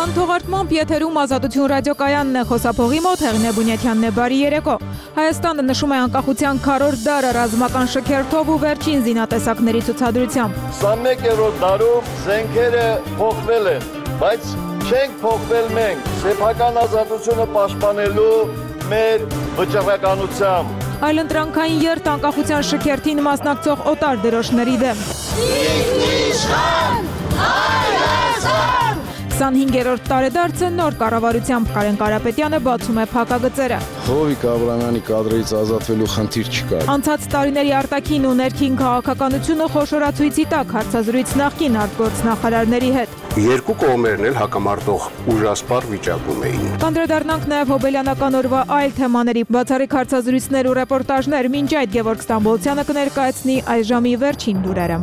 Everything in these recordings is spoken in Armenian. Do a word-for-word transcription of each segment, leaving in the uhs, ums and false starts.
Հաղորդման թողարկմամբ եթերում Ազատություն ռադիոկայանն է, խոսափողի մոտ Հեղինե Բունյաթյանն է, բարի երեկո։ Հայաստանը նշում է անկախության քառորդ դարը ռազմական շքերթով ու վերջին զինատեսակների ցուցադրությամբ։ Քսանմեկերորդ դարում զենքերը փոխվել են, բայց չենք փոխվել մենք, սեփական ազատությունը պաշտպանելու մեր վճռականությամբ։ Այլընտրանքային երթ անկախության շքերթին մասնակցող օտար դրոշների դեմ։ քսանհինգերորդ տարեդարձը նոր կառավարությամբ Կարեն Կարապետյանը բացում է փակագծերը։ Հովիկ Աբրամյանի կադրից ազատվելու խնդիր չկա։ Անցած տարիների արտաքին ու ներքին քաղաքականությունը խոշորացույցի տակ հարցազրույց նախկին արտգործնախարարների հետ։ Երկու կողմերն էլ հակամարտող ուժասպառ վիճակում էին։ Կանդրադառնանք նաև հոբելյանական օրվա այլ թեմաների, բացառիկ հարցազրույցներ ու ռեպորտաժներ, մինչ այդ Գևորգ Ստամբոլցյանը կներկայացնի այս ժամի վերջին լուրերը։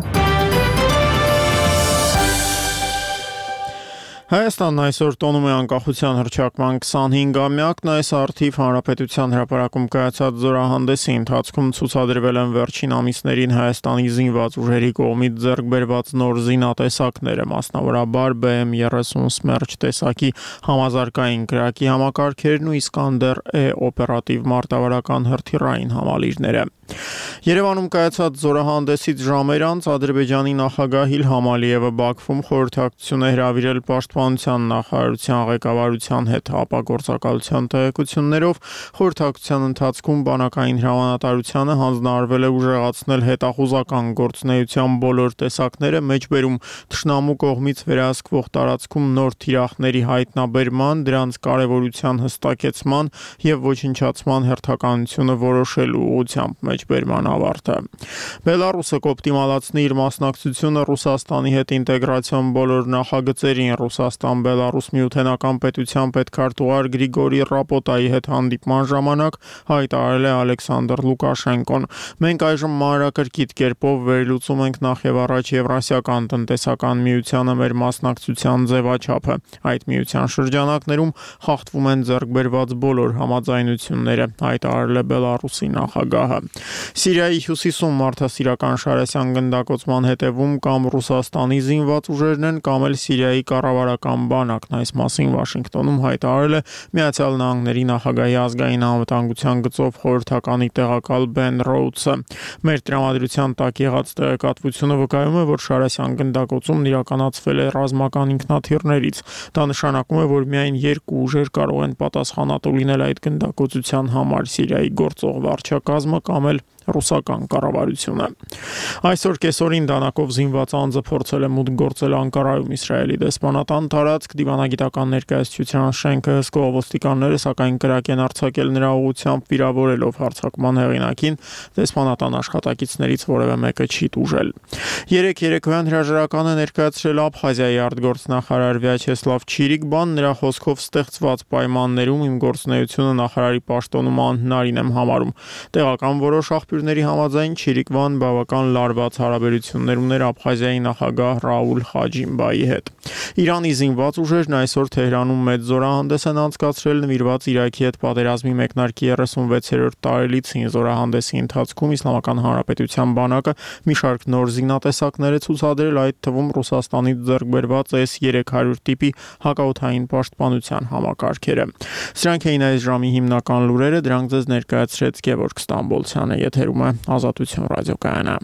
Հայաստանն այսօր տոնում է անկախության հռչակման քսանհինգամյակն, այս առթիվ Հանրապետության հրապարակում կայացած զորահանդեսի ընթացքում ցուցադրվել են վերջին ամիսներին Հայաստանի զինված ուժերի կողմից ձեռք բերված նոր զինատեսակները, մասնավորաբար B M երեսուն Սմերջ տեսակի համազարգային կրակի համակարգերն ու Իսկանդեր E օպերատիվ մարտավարական հրթիռային համալիրները։ Երևանում կայացած զորահանդեսից ժամեր անց Ադրբեջանի նախագահ Իլհամ Ալիևը Բաքվում խորհրդակցություն է հրավիրել Պաշտպանության նախարարության ղեկավարության հետ ապագործակալության տեղեկություններով խորհրդակցության ընթացքում բանակային հրամանատարությանը հանձնարարվել է ուժեղացնել հետախուզական գործունեության բոլոր տեսակները, մեջբերում թշնամու կողմից վերահսկվող տարածքում նոր թիրախների հայտնաբերման, դրանց կարևորության հստակեցման եւ ոչնչացման հերթականությունը որոշելու ուղղությամբ մեջբերման ավարտը։ Բելարուսը կօպտիմալացնի իր մասնակցությունը Ռուսաստանի հետ ինտեգրացիոն բոլոր նախագծերին։ Ռուսաստան-Բելարուս միութենական պետության պետքարտուղար Գրիգորի Ռապոտայի հետ հանդիպման ժամանակ հայտարարել է Ալեքսանդր Լուկաշենկոն։ Մենք այժմ մանրակրկիտ կերպով վերլուծում ենք նախ եւ առաջ Եվրասիական տնտեսական միությանը մեր մասնակցության ձևաչափը։ Այդ միության շրջանակներում խախտվում են ձեռք բերված բոլոր համաձայնությունները, հայտարարել է Բելարուսի նախագահը։ Սիրիայի հյուսիսում մարդասիրական շարասյան գնդակոծման հետևում կամ Ռուսաստանի զինված ուժերն են, կամ էլ Սիրիայի կառավարական բանակն, այս մասին Վաշինգտոնում հայտարարել է Միացյալ Նահանգների նախագահի ազգային անվտանգության գծով խորհրդականի տեղակալ Բեն Ռոուդսը։ Մեր տրամադրության տակ եղած տեղեկատվությունը վկայում է, որ շարասյան գնդակոծումն իրականացվել է ռազմական ինքնաթիռներից։ Դա նշանակում է, որ միայն երկու ուժեր կարող են պատասխանատու լինել այդ գնդակոծության համար՝ Սիրիայի գործող վարչակազմը կամ էլ ռուսական կառավարությունը։ Այսօր կեսօրին դանակով զինված անձը փորձել է մուտք գործել Անկարայում Իսրայելի դեսպանատան տարածք, դիվանագիտական ներկայացության շենքը հսկող ոստիկանները սակայն կրակ են արձակել նրա ուղղությամբ, վիրավորելով հարձակման հեղինակին, դեսպանատան աշխատակիցներից որևէ մեկը չի տուժել։ Երեք երեկոյան հրաժարականը ներկայացրել Աբխազիայի արտգործնախարար Վյաչեսլավ Չիրիկբան, նրա խոսքով ստեղծված պայմաններում իմ գործունեությունը նախարարի պաշտոնում անհնարին եմ համարում։ Տեղական որոշ աղբյուրների համաձայն Չիրիկվան բավական լարված հարաբերություններ ուներ Աբխազիայի նախագահ Ռաուլ Խաջիմբայի հետ։ Իրանի զինված ուժերն այսօր Թեհրանում մեծ զորահանդես են անցկացրել նվիրված Իրաքի հետ պատերազմի մեկնարկի երեսունվեցերորդ տարելիցին։ Զորահանդեսի ընթացքում Իսլամական Հանրապետության բանակը մի շարք նոր զինատեսակներ է ցուցադրել, այդ թվում Ռուսաստանից ձեռք բերված S երեք հարյուր տիպի հակաօդային պաշտպանության համակարգերը։ Սրանք էին այս ժամի հիմնական լուրերը, դրանք ձեզ ներկայացրեց Գևորգ Ստամբոլցյանը, եթերում է Ազատություն ռադիոկայանը։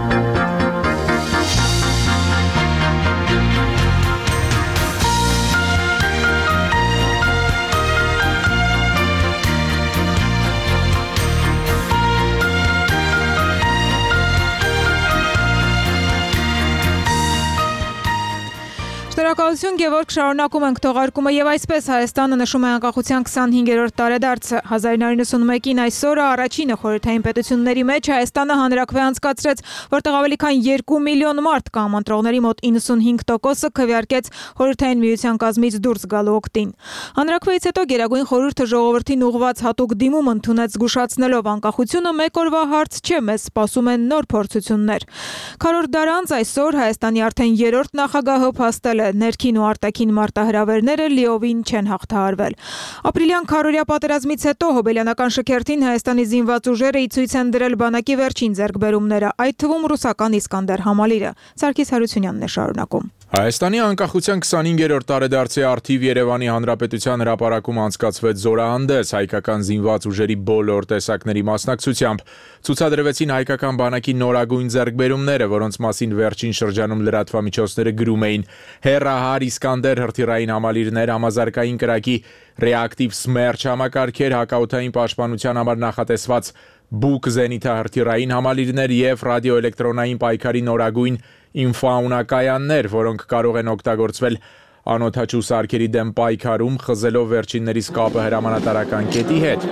Շնորհակալություն Գևորգ, շարունակում ենք թողարկումը եւ այսպես Հայաստանը նշում է անկախության քսանհինգերորդ տարեդարձը։ հազար իննսուն ութանասունմեկին այսօրը առաջինը խորհրդային պետությունների մեջ Հայաստանը հանրաքվե անցկացրեց, որտեղ ավելի քան երկու միլիոն մարդ կամ ընտրողների մոտ իննսունհինգ տոկոսը քվեարկեց խորհրդային միության կազմից դուրս գալու օգտին։ Հանրաքվեից հետո Գերագույն խորհուրդը ժողովրդին ուղղված հատուկ դիմում ընդունեց զգուշացնելով անկախությունը մեկ օրվա հարց չէ, մեզ սպասում են նոր փորձություններ։ Քառորդ դար անց այսօր Հայաստանի արդեն երրորդ նախագահը փաստել է ներքին ու արտաքին մարտահրավերները լիովին չեն հաղթահարվել։ Ապրիլյան քառօրյա պատերազմից հետո հոբելյանական շքերթին Հայաստանի զինված ուժերը ի ցույց են դրել բանակի վերջին ձեռքբերումները, այդ թվում ռուսական Իսկանդեր համալիրը։ Սարգիս Հարությունյանն է շարունակում։ Հայաստանի անկախության քսանհինգերորդ տարեդարձի առթիվ Երևանի Հանրապետության հրապարակում անցկացվեց զորահանդես հայկական զինված ուժերի բոլոր տեսակների մասնակցությամբ։ Ցուցադրվեցին հայկական բանակի նորագույն ձեռքբերումները, որոնց մասին վերջին շրջանում լրատվամիջոցները գրում էին։ Հեռահար Իսկանդեր հրթիռային համալիրներ, համազարգային կրակի ռեակտիվ Սմերչ համակարգեր, հակաօդային պաշտպանության համար նախատեսված Բուկ զենիթահրթիռային համալիրներ և ռադիոէլեկտրոնային պայքարի նորագույն ինֆաունակայաններ, որոնք կարող են օգտագործվել անօդաչու սարքերի դեմ պայքարում, խզելով վերջիններիս կապը հրամանատարական կետի հետ։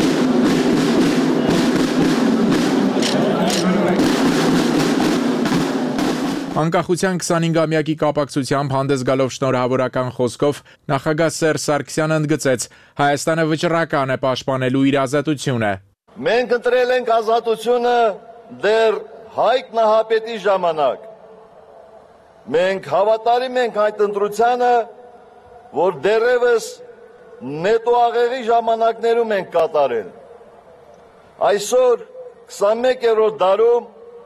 Անկախության քսանհինգամյակի կապակցությամբ հանդես գալով շնորհավորական խոսքով նախագահ Սերժ Սարգսյանը ընդգծեց. Հայաստանը վճռական է պաշտպանելու իր ազատությունը։ Մենք ընտրել ենք ազատությունը դեռ Հայկ Նահապետի ժամանակ։ Մենք հավատարիմ ենք այդ ընտրությանը, որ դեռևս նետոաղեղի ժամանակներում ենք կատարել։ Այսօր քսանմեկերորդ դարում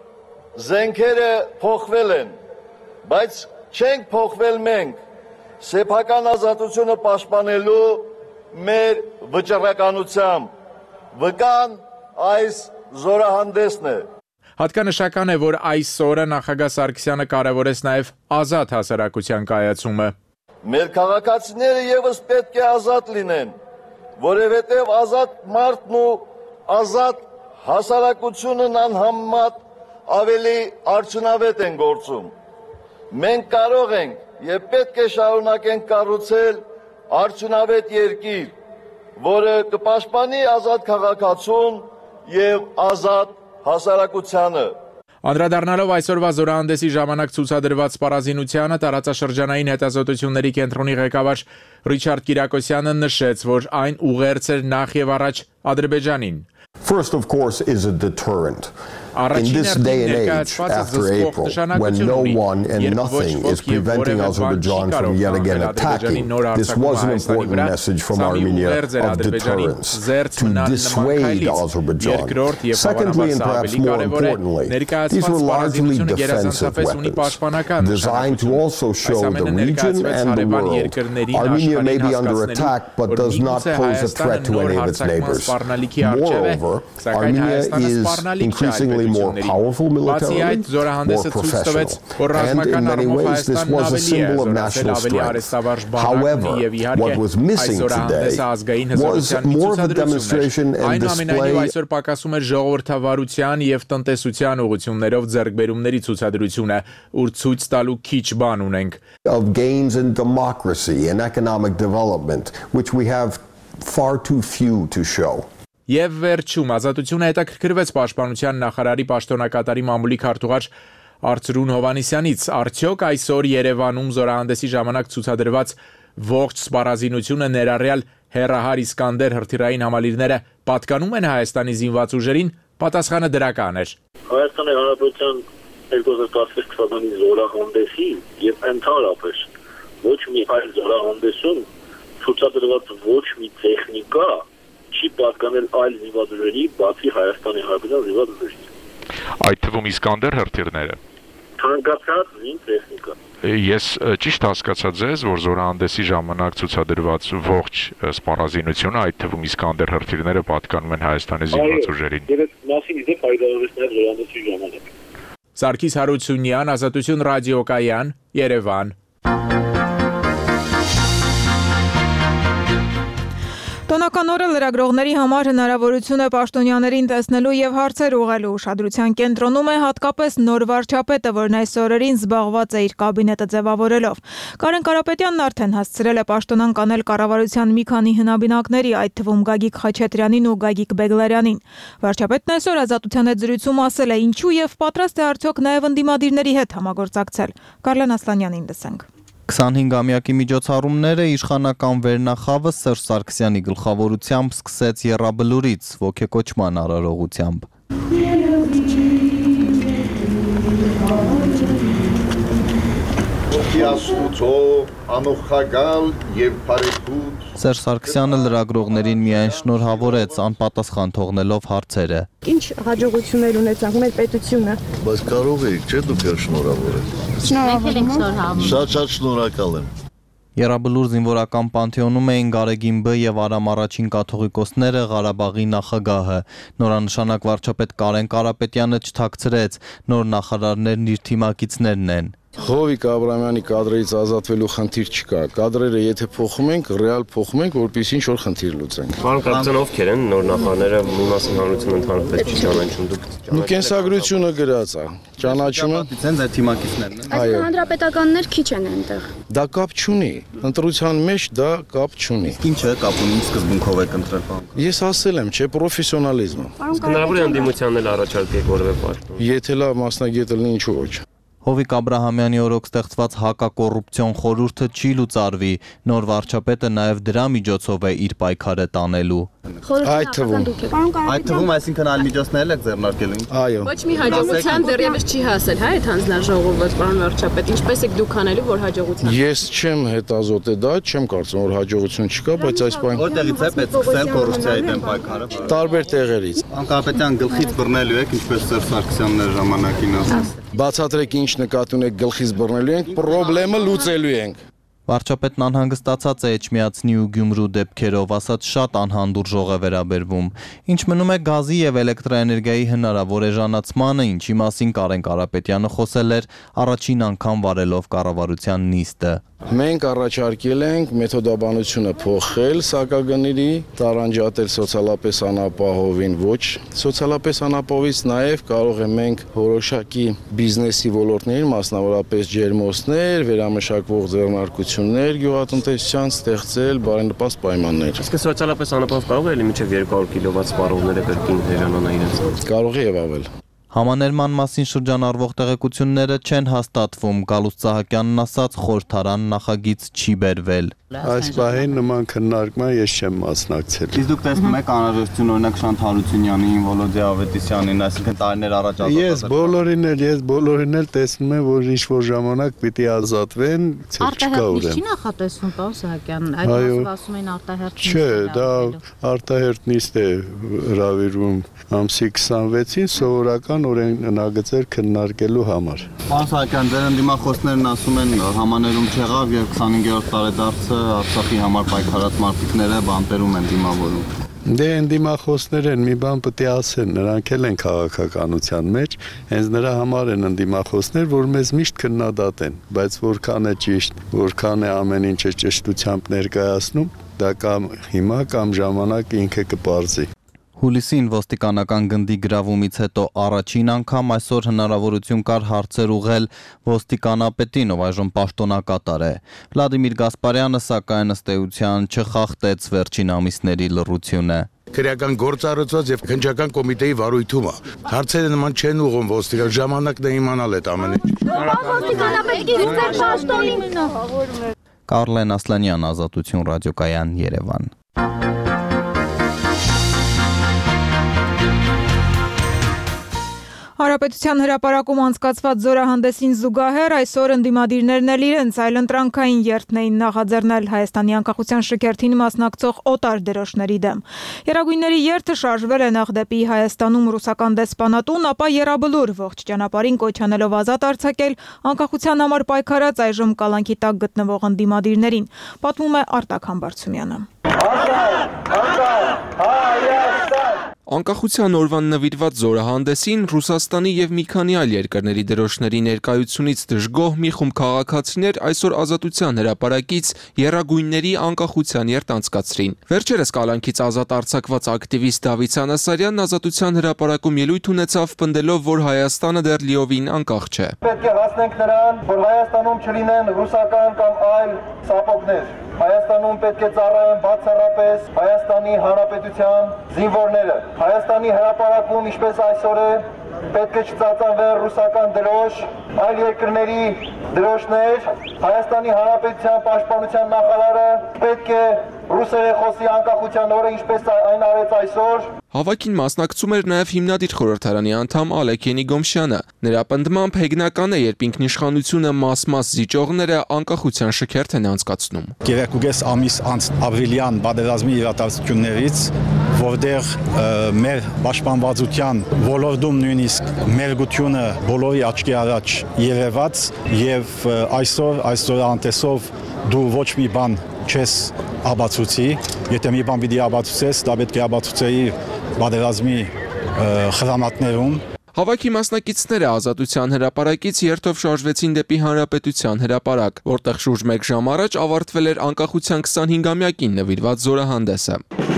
զենքերը փոխվել են, բայց չենք փոխվել մենք, սեփական ազատությունը պաշտպանելու մեր վճռականությամբ։ Վկան այս զորահանդեսն է։ Հատկանշական է, որ այսօրը նախագահ Սարգսյանը կարևորեց նաև ազատ հասարակության կայացումը։ Մեր քաղաքացիները ևս պետք է ազատ լինեն, որովհետև ազատ մարդն ու ազատ հասարակությունն անհամեմատ ավելի արդյունավետ են գործում։ Մենք կարող ենք եւ պետք է շարունակենք կառուցել արդյունավետ երկիր, որը կպաշտպանի ազատ քաղաքացուն եւ ազատ հասարակությանը։ Անդրադառնալով այսօրվա զորահանդեսի ժամանակ ցուցադրված սպառազինությանը, տարածաշրջանային հետազոտությունների կենտրոնի ղեկավար Ռիչարդ Կիրակոսյանը նշեց, որ այն ուղերձ էր նախ եւ առաջ Ադրբեջանին։ First, of course, is a deterrent. In this day and age, after April, when no one and nothing is preventing Azerbaijan from yet again attacking, this was an important message from Armenia of deterrence, to dissuade Azerbaijan. Secondly, and perhaps more importantly, these were largely defensive weapons, designed to also show the region and the world. Armenia may be under attack, but does not pose a threat to any of its neighbors. Moreover, Armenia is increasingly more powerful militarily, more professional, and in many ways this was a symbol of national strength. However, what was missing today was more of a demonstration and display այսօր պակասում է ժողովրդավարության եւ տնտեսության ուղղություններով ձեռքբերումների ցուցադրությունը, ուր ցույց տալու քիչ բան ունենք, of gains in democracy and economic development, which we have far too few to show. Եվ վերջում ազատությունը հետաքրքրվեց պաշտպանության նախարարի պաշտոնակատարի մամուլի քարտուղար Արծրուն Հովանեսյանից, արդյոք այսօր Երևանում զորահանդեսի ժամանակ ցուցադրված ողջ սպառազինությունը ներառյալ հեռահար Իսկանդեր հրթիռային համալիրները պատկանում են Հայաստանի զինված ուժերին, պատասխանը դրական էր։ Հայաստանի Հանրապետության երկու հազար տասնվեց թվականի զորահանդեսի եւ ընդհանրապես ոչ մի այլ զորահանդեսում ցուցադրված ոչ մի տեխնիկա չի պատկանել այլ զինված ուժերի, բացի Հայաստանի Հանրապետության զինված ուժերից։ Այդ թվում Իսկանդեր հրթիռները։ Թանկացած զին տեխնիկա։ Ես ճիշտ հասկացա ձեզ, որ զորահանդեսի ժամանակ ցուցադրված ողջ սպառազինությունը, այդ թվում Իսկանդեր հրթիռները պատկանում են Հայաստանի զինված ուժերին։ Եվ այդ մասին իդե հայտարարեցնել զորահանդեսի ժամանակ։ Սարգիս Հարությունյան, Ազատություն ռադիոկայան, Երևան։ Տոնական օրը լրագրողների համար հնարավորություն է պաշտոնյաներին տեսնելու եւ հարցեր ուղղելու ուշադրության կենտրոնում է հատկապես նոր վարչապետը, որն այս օրերին զբաղված է իր կաբինետը ձևավորելով։ Կարեն Կարապետյանն արդեն հասցրել է պաշտոնանկ անել կառավարության մի քանի հնաբնակների, այդ թվում Գագիկ Խաչատրյանին ու Գագիկ Բեգլարյանին։ Վարչապետն այսօր Ազատության հետ զրույցում ասել է ինչու եւ պատրաստ է արդյոք նաեւ ընդդիմադիրների հետ համագործակցել։ Կարլեն Ասլանյանին լսենք։ քսանհինգամյակի միջոցառումները իշխանական վերնախավը Սերժ Սարգսյանի գլխավորությամբ սկսեց եռաբլուրից ոգեկոչման արարողությամբ։ անոխագալ եւ բարեփութ Սերժ Սարգսյանը լրագրողներին միայն շնորհավորեց, անպատասխան թողնելով հարցերը։ Ինչ հաջողություններ ունեցանք մեր պետությունը։ Բայց կարող եք, չէ՞ դուք շնորհավորել։ Շնորհավորում։ Շատ-շատ շնորհակալ եմ։ Եռաբլուր զինվորական պանթեոնում էին Գարեգին Բ եւ Արամ առաջին կաթողիկոսները, Ղարաբաղի նախագահը։ Նորանշանակ վարչապետ Կարեն Կարապետյանը չթաքցրեց, նոր նախարարներն իր թիմակիցներն են։ Հովիկ Աբրամյանի կադրերից ազատվելու խնդիր չկա։ Կադրերը եթե փոխում ենք, ռեալ փոխում ենք, որպեսզի ինչ-որ խնդիր լուծենք։ Պարոն կապիտան, ովքեր են նոր նախարարները, մի մասին հանրությունը ընդհանուր պետք չի ճանաչում, դուք Ու կենսագրությունը գրած է։ Ճանաչումը ցենց այդ թիմակիցներն են։ Այս հանրապետականներ քիչ են այնտեղ։ Դա կապ չունի։ Ընտրության մեջ դա կապ չունի։ Ինչ է կապ ունի, սկզբունքով եք ընտրել բան։ Ես ասել եմ, չէ, պրոֆեսիոնալիզմը։ հնարավոր է ընդդիմությանն էլ առաջարկեք որևէ պաշտոն։ Եթե լավ մասնագետ լինի, ինչու ոչ։ Հովիկ Աբրահամյանի օրոք ստեղծված հակակոռուպցիոն խորհուրդը չի լուծարվի, նոր վարչապետը նաև դրա միջոցով է իր պայքարը տանելու։ Այդ թվում։ Այդ թվում, այսինքն այլ միջոցներ եք ձեռնարկելու։ Այո։ Ոչ մի հաջողության դեռևս չի հասել, հա, այդ հանձնաժողովը, պարոն վարչապետ, ինչպես եք դուք անելու, որ հաջողության։ Ես չեմ հետազոտել դա, չեմ կարծում, որ հաջողություն չկա, բայց այս բան Որտեղից է պետք սկսել կոռուպցիայի դեմ պայքարը։ տարբեր տեղերից։ Անկապետյան գլխից բռնելու եք, ինչպես Սերժ Սարգսյանն էր ժամանակին ասել։ Բացատրեք ինչ նկատի ունեք գլխից բռնելու ենք, խնդրեմը լուծելու ենք։ Վարչապետն անհանգստացած է Էջմիածնի ու Գյումրու դեպքերով, ասած շատ անհանդուրժող է վերաբերվում։ Ինչ մնում է գազի եւ էլեկտրաէներգիայի հնարավոր էժանացմանը, ինչի մասին Կարեն Կարապետյանը խոսել էր առաջին անգամ վարելով կառավարության նիստը։ Մենք առաջարկել ենք մեթոդաբանությունը փոխել սակագների, տարանջատել սոցիալապես անապահովին ոչ, սոցիալապես անապահովից նաև կարող է մենք որոշակի բիզնեսի ոլորտներին, մասնավորապես ջերմոցներ, վերամշակվող ձեռնարկություններ, գյուղատնտեսության ստեղծել բարենպաստ պայմաններ։ Իսկ սոցիալապես անապահով կարող է մինչև երկու հարյուր կիլովատ սպառողները կրկին հերանան իրենց։ Կարող է եւ ավել։ Համաներման մասին շրջանառվող տեղեկությունները չեն հաստատվում, Գալուստ Սահակյանն ասաց, խորհրդարան նախագիծ չի բերվել։ Այս պահին նման քննարկման ես չեմ մասնակցել։ Իսկ դուք տեսնում եք անհրաժեշտություն օրինակ Շանթ Հարությունյանին, Վոլոդիա Ավետիսյանին, այսինքն տարիներ առաջ ազատվել։ Ես բոլորին էլ, ես բոլորին էլ տեսնում եմ, որ ինչ-որ ժամանակ պիտի ազատվեն, չկա ուրեմն։ Չի նախատեսվում, պարոն Սահակյան, այդ մասով ասում են արտահերթ նիստ։ Չէ, դա արտահերթ նիստ է հրավիրվում ամսի քսանվեցին սովորական օրենագծեր քննարկելու համար։ Պարոն Սահակյան, ձեր ընդդիմախոսներն ասում են համաներում չեղավ եւ քսանհինգերորդ տարեդարձը Արցախի համար պայքարած մարտիկները բանտերում են դիմավորում։ Դե ընդդիմախոսներ են, մի բան պետք է ասեն, նրանք էլ են քաղաքականության մեջ, հենց նրա համար են ընդդիմախոսներ, որ մեզ միշտ քննադատեն, բայց որքան է ճիշտ, որքան է ամեն ինչը ճշտությամբ ներկայացնում, դա կամ հիմա կամ ժամանակ ինքը կպարզի։ Հուլիսին ոստիկանական գնդի գրավումից հետո առաջին անգամ այսօր հնարավորություն կար հարցեր ուղղել ոստիկանապետին, ով այժմ պաշտոնակատար է։ Վլադիմիր Գասպարյանը սակայն ըստ էության չխախտեց վերջին ամիսների լռությունը։ Քրեական գործառույց եւ քննչական կոմիտեի վարույթում է։ Հարցերը նման չեն ուղղում ոստիկան, ժամանակն է իմանալ այդ ամեն ինչը։ Ոստիկանապետին ձեր պաշտոնին։ Կարլեն Ասլանյան, Ազատություն ռադիոկայան, Երևան։ Հանրապետության հրապարակում անցկացված զորահանդեսին զուգահեռ այսօր ընդդիմադիրներն էլ իրենց այլընտրանքային երթն էին նախաձեռնել Հայաստանի անկախության շքերթին մասնակցող օտար դրոշների դեմ։ Եռագույնների երթը շարժվել է նախ դեպի Հայաստանում ռուսական դեսպանատուն, ապա Եռաբլուր ողջ ճանապարհին կոչ անելով ազատ արձակել անկախության համար պայքարած այժմ կալանքի տակ գտնվող ընդդիմադիրներին, պատմում է Արտակ Համբարձումյանը։ Անկախության օրվան նվիրված զորահանդեսին Ռուսաստանի եւ մի քանի այլ երկրների դրոշների ներկայությունից դժգոհ մի խումբ քաղաքացիներ այսօր Ազատության հրապարակից եռագույնների անկախության երթ անցկացրին։ Վերջերս կալանքից ազատ արձակված ակտիվիստ Դավիթ Սանասարյանն Ազատության հրապարակում ելույթ ունեցավ, պնդելով, որ Հայաստանը դեռ լիովին անկախ չէ։ Պետք է հասնենք նրան, որ Հայաստանում չլինեն ռուսական կամ այլ սապոգներ։ Հայաստանում պետք է ծառայեն բացառապես Հայաստանի Հանրապետության զինվորները։ Հայաստանի հրապարակում, ինչպես այսօր է, պետք է չծածանվեն ռուսական դրոշ, այլ երկրների դրոշներ։ Հայաստանի Հանրապետության պաշտպանության նախարարը պետք է ռուսերենխոսի անկախության օրը ինչպես այն արեց այսօր։ Հավաքին մասնակցում էր նաև հիմնադիր խորհրդարանի անդամ Ալեք Ենիգոմշյանը։ Նրա պնդմամբ հեգնական է, երբ ինքնիշխանությունը մաս-մաս զիջողները անկախության շքերթ են անցկացնում։ Գերակուգես ամիս անց ապրիլյան պատերազմի իրադարձություններից, որտեղ մեր պաշտպանվածության ոլորտում նույնիսկ մերգությունը բոլորի աչքի առաջ երևաց եւ այսօր այսօր անտեսով դու ոչ մի բան չես աբացուցի, եթե մի բան պիտի աբացուցես, դա պետք է աբացուցեի պատերազմի խրամատներում։ Հավաքի մասնակիցները Ազատության հրապարակից երթով շարժվեցին դեպի Հանրապետության հրապարակ, որտեղ շուրջ մեկ ժամ առաջ ավարտվել էր անկախության քսանհինգամյակին նվիրված զորահանդեսը։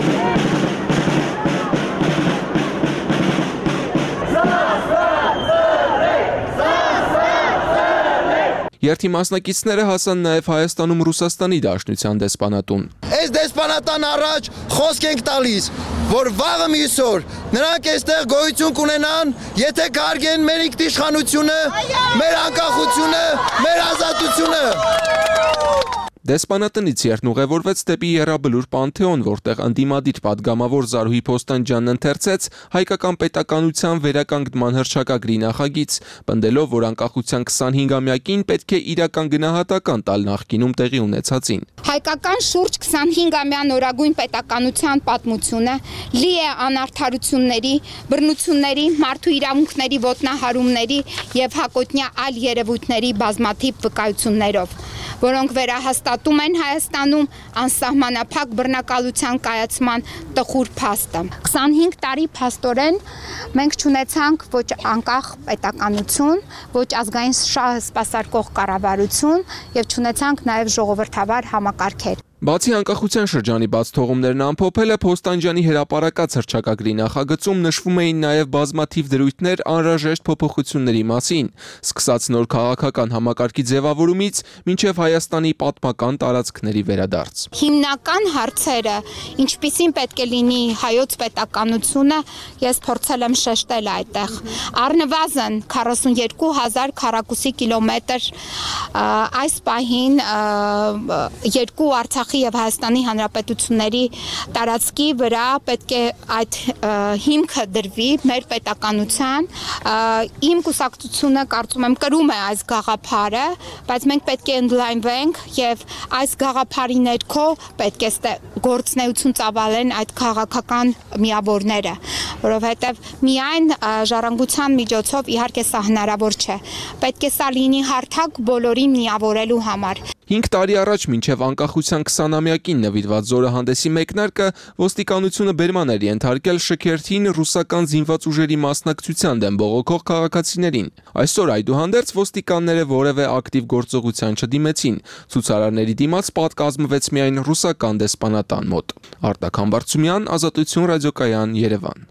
Երթի մասնակիցները հասան նաև Հայաստանում Ռուսաստանի Դաշնության դեսպանատուն։ Այս դեսպանատան առաջ խոսք ենք տալիս, որ վաղը մյուսօր նրանք այստեղ գոյություն կունենան, եթե կարգեն մեր ինքնիշխանությունը, մեր անկախությունը, մեր ազատությունը։ Դեսպանատնից երթն ուղևորվեց դեպի Եռաբլուր Պանթեոն, որտեղ ընդդիմադիր պատգամավոր Զարուհի Փոստանջյանն ընթերցեց հայկական պետականության վերականգնման հռչակագրի նախագիծ, պնդելով, որ անկախության քսանհինգամյակին պետք է իրական գնահատական տալ նախկինում տեղի ունեցածին։ Հայկական շուրջ քսանհինգամյա նորագույն պետականության պատմությունը լի է անարդարությունների, բռնությունների, մարդու իրավունքների ոտնահարումների եւ հակոտնյա այլ երևույթների բազմաթիվ վկայություններով, որոնք վերահաստատում են Հայաստանում անսահմանափակ բռնակալության կայացման տխուր փաստը։ քսանհինգ տարի փաստորեն մենք չունեցանք ոչ անկախ պետականություն, ոչ ազգային շահ սպասարկող կառավարություն եւ չունեցանք նաեւ ժողովրդավար համակարգեր։ Բացի անկախության շրջանի բաց թողումներն ամփոփելը Փոստանջյանի հրապարակած հռչակագրի նախագծում նշվում էին նաև բազմաթիվ դրույթներ անհրաժեշտ փոփոխությունների մասին, սկսած նոր քաղաքական համակարգի ձևավորումից մինչև Հայաստանի պատմական տարածքների վերադարձ։ Հիմնական հարցերը, ինչպիսին պետք է լինի հայոց պետականությունը, ես փորձել եմ շեշտել այդտեղ։ Առնվազն քառասունյոթ հազար քառակուսի կիլոմետր այս պահին երկու Արցախի եւ Հայաստանի Հանրապետությունների տարածքի վրա պետք է այդ հիմքը դրվի մեր պետականության։ Իմ կուսակցությունը կարծում եմ կրում է այս գաղափարը, բայց մենք պետք է ընդլայնվենք եւ այս գաղափարի ներքո պետք է գործնեություն ծավալեն այդ քաղաքական միավորները, որովհետեւ միայն ժառանգության միջոցով իհարկե սա հնարավոր չէ։ Պետք է սա լինի հարթակ բոլորին միավորելու համար։ Հինգ տարի առաջ մինչև անկախության քսանամյակին նվիրված զորահանդեսի մեկնարկը ոստիկանությունը բերման էր ենթարկել շքերթին ռուսական զինված ուժերի մասնակցության դեմ բողոքող քաղաքացիներին։ Այսօր այդուհանդերձ ոստիկանները որևէ ակտիվ գործողության չդիմեցին։ Ցուցարարների դիմաց պատկազմվեց միայն ռուսական դեսպանատան մոտ։ Արտակ Համբարձումյան, Ազատություն ռադիոկայան, Երևան։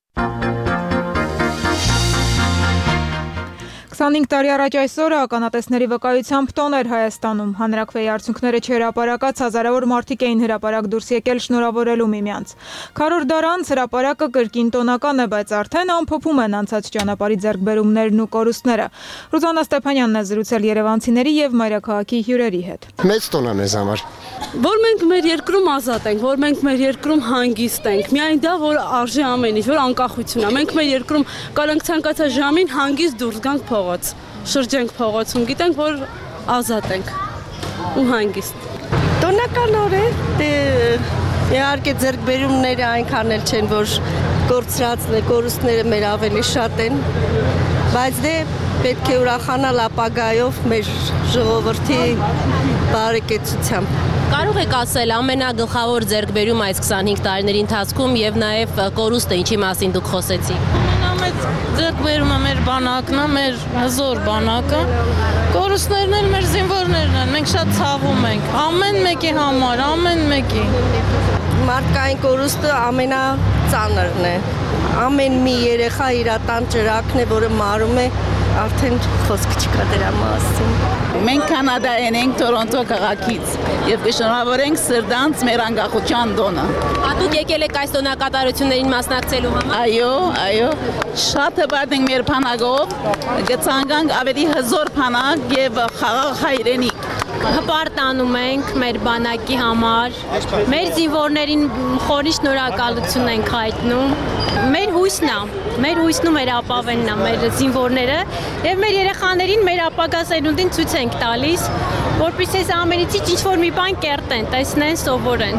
քսանհինգ տարի առաջ այսօրը ականատեսների վկայությամբ տոն էր Հայաստանում։ Հանրաքվեի արդյունքները չհրապարակած հազարավոր մարդիկ էին հրապարակ դուրս եկել շնորհավորելու միմյանց։ Քառորդ դար անց հրապարակը կրկին տոնական է, բայց արդեն ամփոփում են անցած ճանապարհի ձեռքբերումներն ու կորուստները։ Ռուզաննա Ստեփանյանն է զրուցել երևանցիների եւ մայրաքաղաքի հյուրերի հետ։ Մեծ տոն է մեզ համար։ Որ մենք մեր երկրում ազատ ենք, որ մենք մեր երկրում հանգիստ ենք։ Միայն դա, որ արժի ամեն ինչ, որ անկախություն է։ Մենք մեր երկրում կարող ենք ցանկացած ժամին հանգիստ դուրս գանք փողոց, շրջենք փողոցում, գիտենք, որ ազատ ենք ու հանգիստ։ Տոնական օր է, դե իհարկե ձեռքբերումները այնքան էլ չեն, որ կորցրածն է, կորուստները մեր ավելի շատ են, բայց դե պետք է ուրախանալ ապագայով մեր ժողովրդի բարեկեցությամբ։ Կարող եք ասել ամենագլխավոր ձեռքբերում այս քսանհինգ տարիների ընթացքում եւ նաեւ կորուստը, ինչի մասին դուք խոսեցիք։ Ամենամեծ ձեռքբերումը մեր բանակն է, մեր հզոր բանակը։ Կորուստներն էլ մեր զինվորներն են, մենք շատ ցավում ենք։ Ամեն մեկի համար, ամեն մեկի։ Մարդկային կորուստը ամենածանրն է։ Ամեն մի երեխա իր տան ճրակն է, որը մարում է, արդեն խոսք չկա դրա մասին։ Մենք Կանադայեն ենք Տորոնտո քաղաքից եւ կշնորհավորենք սրտանց մեր անկախության տոնը։ Դուք եկել եք այս տոնակատարություններին մասնակցելու համար։ Այո, այո։ Շատ հպարտ ենք մեր բանակով, կցանկանք ավելի հզոր բանակ եւ խաղաղ հայրենիք։ Հպարտանում ենք մեր բանակի համար, մեր զինվորներին խորին շնորհակալություն ենք հայտնում, մեր հույսն է, մեր հույսն ու մեր ապավենն է, մեր զինվորները եւ մեր երեխաներին մեր ապագա սերունդին ցույց ենք տալիս, որպեսզի այս ամենից ինչ-որ մի բան կերտեն, տեսնեն, սովորեն։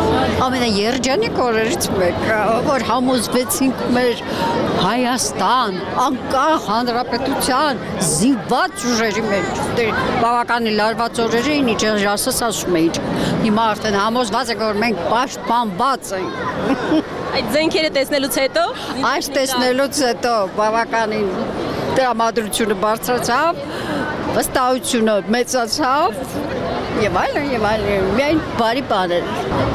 Ամենաերջանիկ օրերից մեկը, որ համոզվեցինք մեր Հայաստան, անկախ հանրապետության զինված ուժերի մեջ, բավական լարված օրեր էին, ինչ ասած ասում էի, հիմա արդեն համոզված ենք, որ մենք պաշտպանված ենք։ Այդ զենքերը տեսնելուց հետո, այս տեսնելուց հետո բավականին տրամադրությունը բարձրացավ, վստահությունը մեծացավ եւ այլն եւ այլն, միայն բարի բաներ։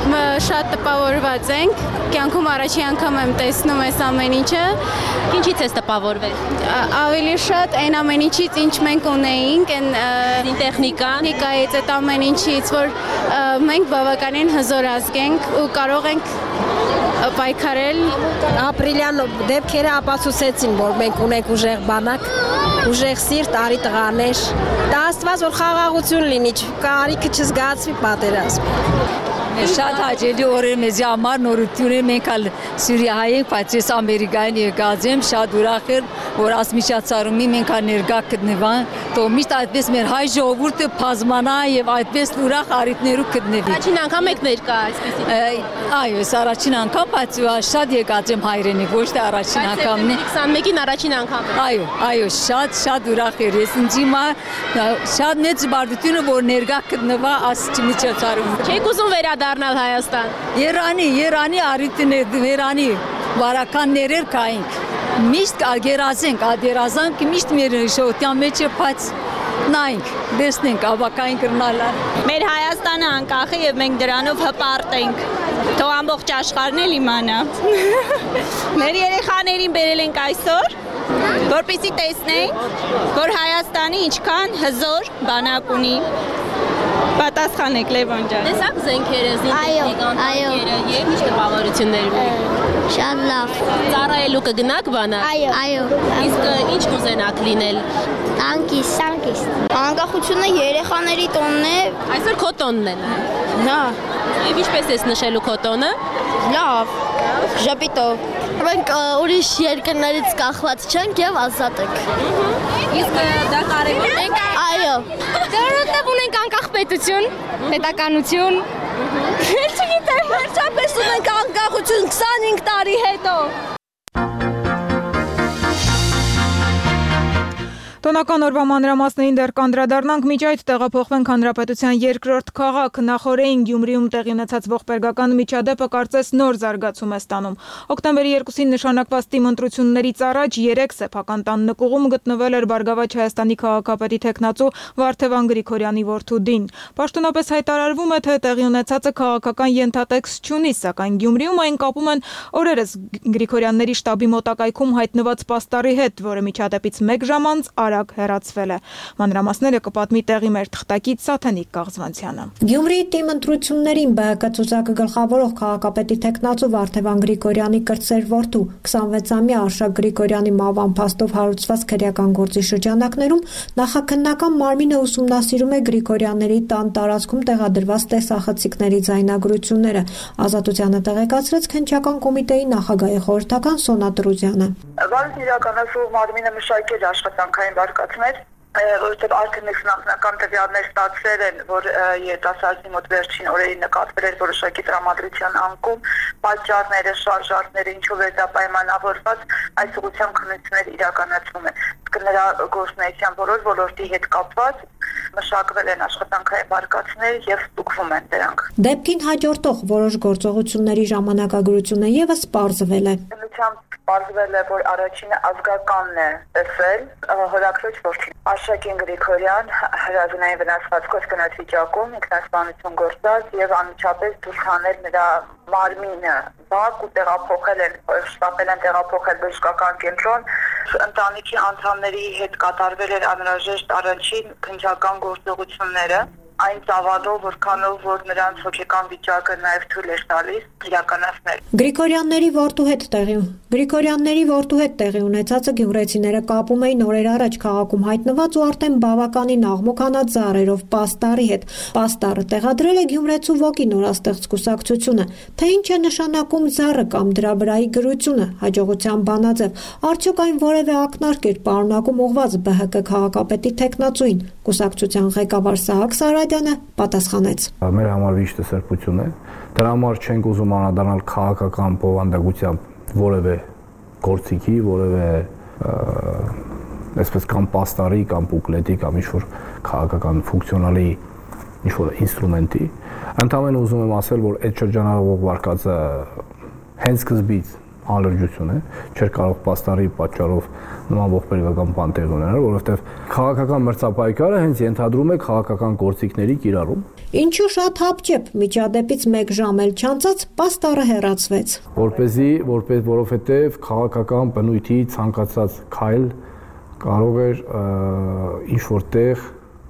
Շատ տպավորված ենք, կյանքում առաջին անգամ եմ տեսնում այս ամեն ինչը։ Ինչից ես տպավորվել։ Ավելի շատ այն ամեն ինչից, ինչ մենք ունեինք, այն տեխնիկան, տեխնիկայից, այդ ամեն ինչից, որ մենք բավականին հզոր ազգ ենք ու կարող ենք պայքարել։ Ապրիլյան դեպքերը ապացուցեցին, որ մենք ունենք ուժեղ բանակ, ուժեղ սիրտ, արի տղաներ։ Դա Աստված որ խաղաղություն լինի, կարիքը չզգացվի պատերազմ։ Շատ հաճելի օրեր մեզի համար նորություն է, մենք ալ Սիրիայի ենք, բայց ես Ամերիկային եկած եմ, շատ ուրախ եմ, որ այս միջոցառումի մենք ալ ներկա գտնվան, թող միշտ այդպես մեր հայ ժողովուրդը բազմանա եւ այդպես ուրախ առիթներու գտնվի։ Առաջին անգամ եք ներկա այսպեսի։ Այո, ես առաջին անգամ, բայց շատ եկած եմ հայրենիք, ոչ թե առաջին անգամն է։ քսանմեկին առաջին անգամ։ Այո, այո, շատ շատ ուրախ եմ, ես ինձ հիմա շատ մեծ բարդությունը որ ներկա գտնվա այս միջոցառումում։ Չեք ուզում վերադառնալ Հայաստան։ Երանի, Երանի առիթն է, Երանի վարականներեր կայինք։ Միշտ ագերազենք, ադերազանք միշտ մեր շոթյան մեջ է, բայց նայենք, դեսնենք աբակային կրնալար։ Մեր Հայաստանը անկախ է եւ մենք դրանով հպարտ ենք։ Թող ամբողջ աշխարհն էլ իմանա։ Մեր երեխաներին բերել ենք այսօր, որպեսզի տեսնեն, որ Հայաստանը ինչքան հզոր բանակ ունի։ Պատասխանեք Լևոն ջան։ Տեսաք զենքերը, զինտեխնիկան, տանկերը եւ ինչ տպավորություններ ունի։ Շատ լավ։ Ծառայելու կգնաք բանակ։ Այո, այո։ Իսկ ինչ կուզենաք լինել։ Տանկիստ, տանկիստ։ Անկախությունը երեխաների տոնն է։ Այսօր քո տոնն է նա։ Հա։ Եվ ինչպես ես նշելու քո տոնը։ Լավ։ Ժպիտով։ Մենք ուրիշ երկրներից կախված չենք եւ ազատ ենք։ Իսկ դա կարևոր է։ Այո։ Որովհետեւ ունենք անկախ պետություն, պետականություն։ Չգիտեմ, վերջապես ունենք անկախություն քսանհինգ տարի հետո։ Տոնական օրվա մանրամասներին դեռ կանդրադառնանք, միջ այդ տեղափոխվենք Հանրապետության երկրորդ քաղաք Նախորեին Գյումրիում տեղի ունեցած ողբերգական միջադեպը կարծես նոր զարգացում է ստանում։ Օկտեմբերի երկուսին նշանակված թիմ ընտրություններից առաջ երեք սեփական տան նկուղում գտնվել էր Բարգավաճ Հայաստանի քաղաքապետի թեկնածու Վարդևան Գրիգորյանի որդու Դին։ Պաշտոնապես հայտարարվում է, թե տեղի ունեցածը քաղաքական ենթատեքստ չունի, սակայն Գյումրիում այն կապում են օրերս Գրիգորյանների շտաբի մոտակայքում հայտնված պաստառի հետ, որը միջադեպից մեկ ժամ անց արագ հեռացվել է։ Մանրամասները կպատմի տեղի մեր թղթակից Սաթենիկ Կաղզվանցյանը։ Գյումրիի թիմ ընտրություններին ԲՀԿ ցուցակը գլխավորող քաղաքապետի թեկնածու Վարդևան Գրիգորյանի կրտսեր որդու քսանվեցամյա Արշակ Գրիգորյանի մահվան փաստով հարուցված քրեական գործի շրջանակներում նախաքննական մարմինը ուսումնասիրում է Գրիգորյանների տան տարածքում տեղադրված տեսախցիկների ձայնագրությունները։ Ազատությանը տեղեկացրեց քննչական կոմիտեի նախագահի խորհրդական Սոնա Տրուզյանը։ Վարույթն իրականացող մարմինը մշակել աշխատանքային վարկածներ, որովհետև արքունիքս նախնական տվյալներ ստացվել են, որ երիտասարդի մոտ վերջին օրերին նկատվել էր որոշակի տրամադրության անկում, պատճառները, շարժառները, ինչով է դա պայմանավորված, այս ուղղությամբ քննություններ իրականացվում են։ Իսկ նրա գործունեության բոլոր ոլորտի հետ կապված մշակվել են աշխատանքային վարկածներ եւ ստուգվում են դրանք։ Դեպքին հաջորդող որոշ գործողությունների ժամանակագրությունը եւս պարզվել է։ Պարզվել է, որ առաջինը ազգականն է տեսել հորաքրոջ որդին Արշակին Գրիգորյան հրազենային վնասվածքով կնոջ վիճակում ինքնասպանություն գործած եւ անմիջապես դուրս հանել նրա մարմինը բակ ու տեղափոխել են, շտապել են տեղափոխել բժշկական կենտրոն։ Ընտանիքի անդամների հետ կատարվել էր անհրաժեշտ առաջին քննչական գործողությունները այն ծավալով, որքանով որ նրանց հոգեկան վիճակը նաև թույլ էր տալիս իրականացնել։ Գրիգորյանների որդու հետ տեղի Գրիգորյանների որդու հետ տեղի ունեցածը գյումրեցիները կապում էին օրեր առաջ քաղաքում հայտնված ու արդեն բավականին աղմուկանած ծառերով պաստառի հետ։ Պաստառը տեղադրել է գյումրեցու ոգի նորաստեղծ կուսակցությունը, թե ինչ է նշանակում ծառը կամ դրա վրայի գրությունը, հաջողության բանաձև, արդյոք այն որևէ ակնարկ էր պարունակում ուղղված Բ Հ Կ քաղաքապետի թեկնածուին։ Կուսակցության ղեկավար Սահակ Սարադյանը պատասխանեց. Մեր համար վիշտը սրբություն է, դրա համար չենք ուզում անդրադառնալ քաղաքական բովանդակությամբ որևէ գործիքի, որևէ այսպես կամ պաստառի կամ բուկլետի կամ ինչ-որ քաղաքական ֆունկցիոնալի ինչ-որ ինստրումենտի, ընդհանրապես ուզում եմ ասել, որ այդ շրջանառվող վարկածը հենց սկզբից անլրջություն է, չէր կարող պաստառի պատճառով նման ողբերգական բան տեղի ունենալ, որովհետև քաղաքական մրցապայքարը հենց ենթադրում է քաղաքական գործիքների կիրառում։ Ինչու շատ հապճեպ միջադեպից մեկ ժամ էլ չանցած պաստառը հեռացվեց։ Որպեսզի, որպես որովհետև քաղաքական բնույթի ցանկացած քայլ կարող էր ինչ որտեղ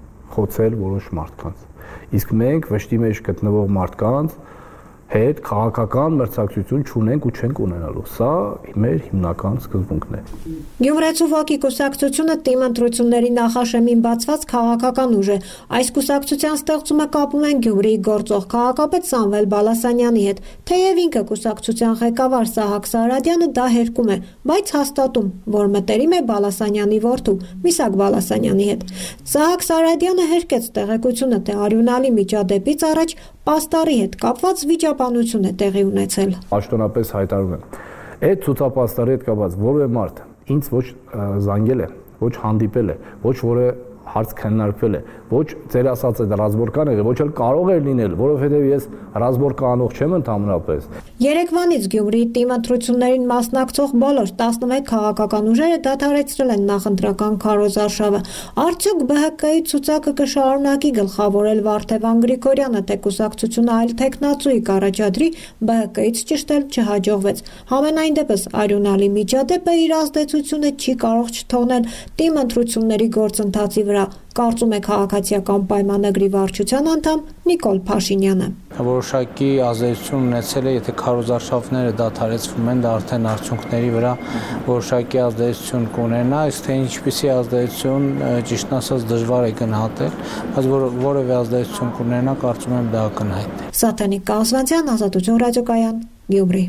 խոցել որոշ մարդկանց։ Իսկ մենք վշտի մեջ գտնվող մարդկանց հետ քաղաքական մրցակցություն չունենք ու չենք ունենալու։ Սա մեր հիմնական սկզբունքն է։ Գյումրեցու ոգի կուսակցությունը թիմ ընտրությունների նախաշեմին բացված քաղաքական ուժ է։ Այս կուսակցության ստեղծումը կապում են Գյումրիի գործող քաղաքապետ Սամվել Բալասանյանի հետ։ Թեև ինքը կուսակցության ղեկավար Սահակ Սարադյանը դա հերքում է, բայց հաստատում, որ մտերիմ է Բալասանյանի որդու Միսակ Բալասանյանի հետ։ Սահակ Սարադյանը հերկեց տեղեկությունը, թե արյունալի միջադեպից առաջ պաստառի հետ կապված վիճաբանություն է տեղի ունեցել։ Պաշտոնապես հայտարարում եմ, այդ ցուցապաստառի հետ կապված որևէ մարդ ինձ ոչ զանգել է, ոչ հանդիպել է, ոչ որևէ հարց քննարկվել է, ոչ ձեր ասած այդ ռազմորկան է, ոչ էլ կարող է լինել, որովհետև ես ռազմորկանող չեմ ընդհանրապես։ Երեկվանից Գյումրիի թիմ ընտրություններին մասնակցող բոլոր տասնմեկ քաղաքական ուժերը դադարեցրել են նախընտրական քարոզարշավը։ Արդյոք Բ Հ Կ-ի ցուցակը կշարունակի գլխավորել Վարդևան Գրիգորյանը, թե կուսակցությունը այլ թեկնածուի կառաջադրի, Բ Հ Կ-ից ճշտել չհաջողվեց։ Համենայն դեպս արյունալի միջադեպը իր ազդեցությունը չի կարող չթողնել թիմ ընտրությունների գործընթացի վրա, կարծում է քաղաքացիական պայմանագրի վարչության անդամ Նիկոլ Փաշինյանը։ Որոշակի ազդեցություն ունեցել է, եթե քարոզարշավները դադարեցվում են, դա արդեն արդյունքների վրա որոշակի ազդեցություն կունենա, իսկ թե ինչպիսի ազդեցություն, ճիշտն ասած, դժվար է գնահատել, բայց որ որևէ ազդեցություն կունենա, կարծում եմ դա ակնհայտ է։ Սաթենիկ Կազվանցյան, Ազատություն ռադիոկայան, Գյումրի։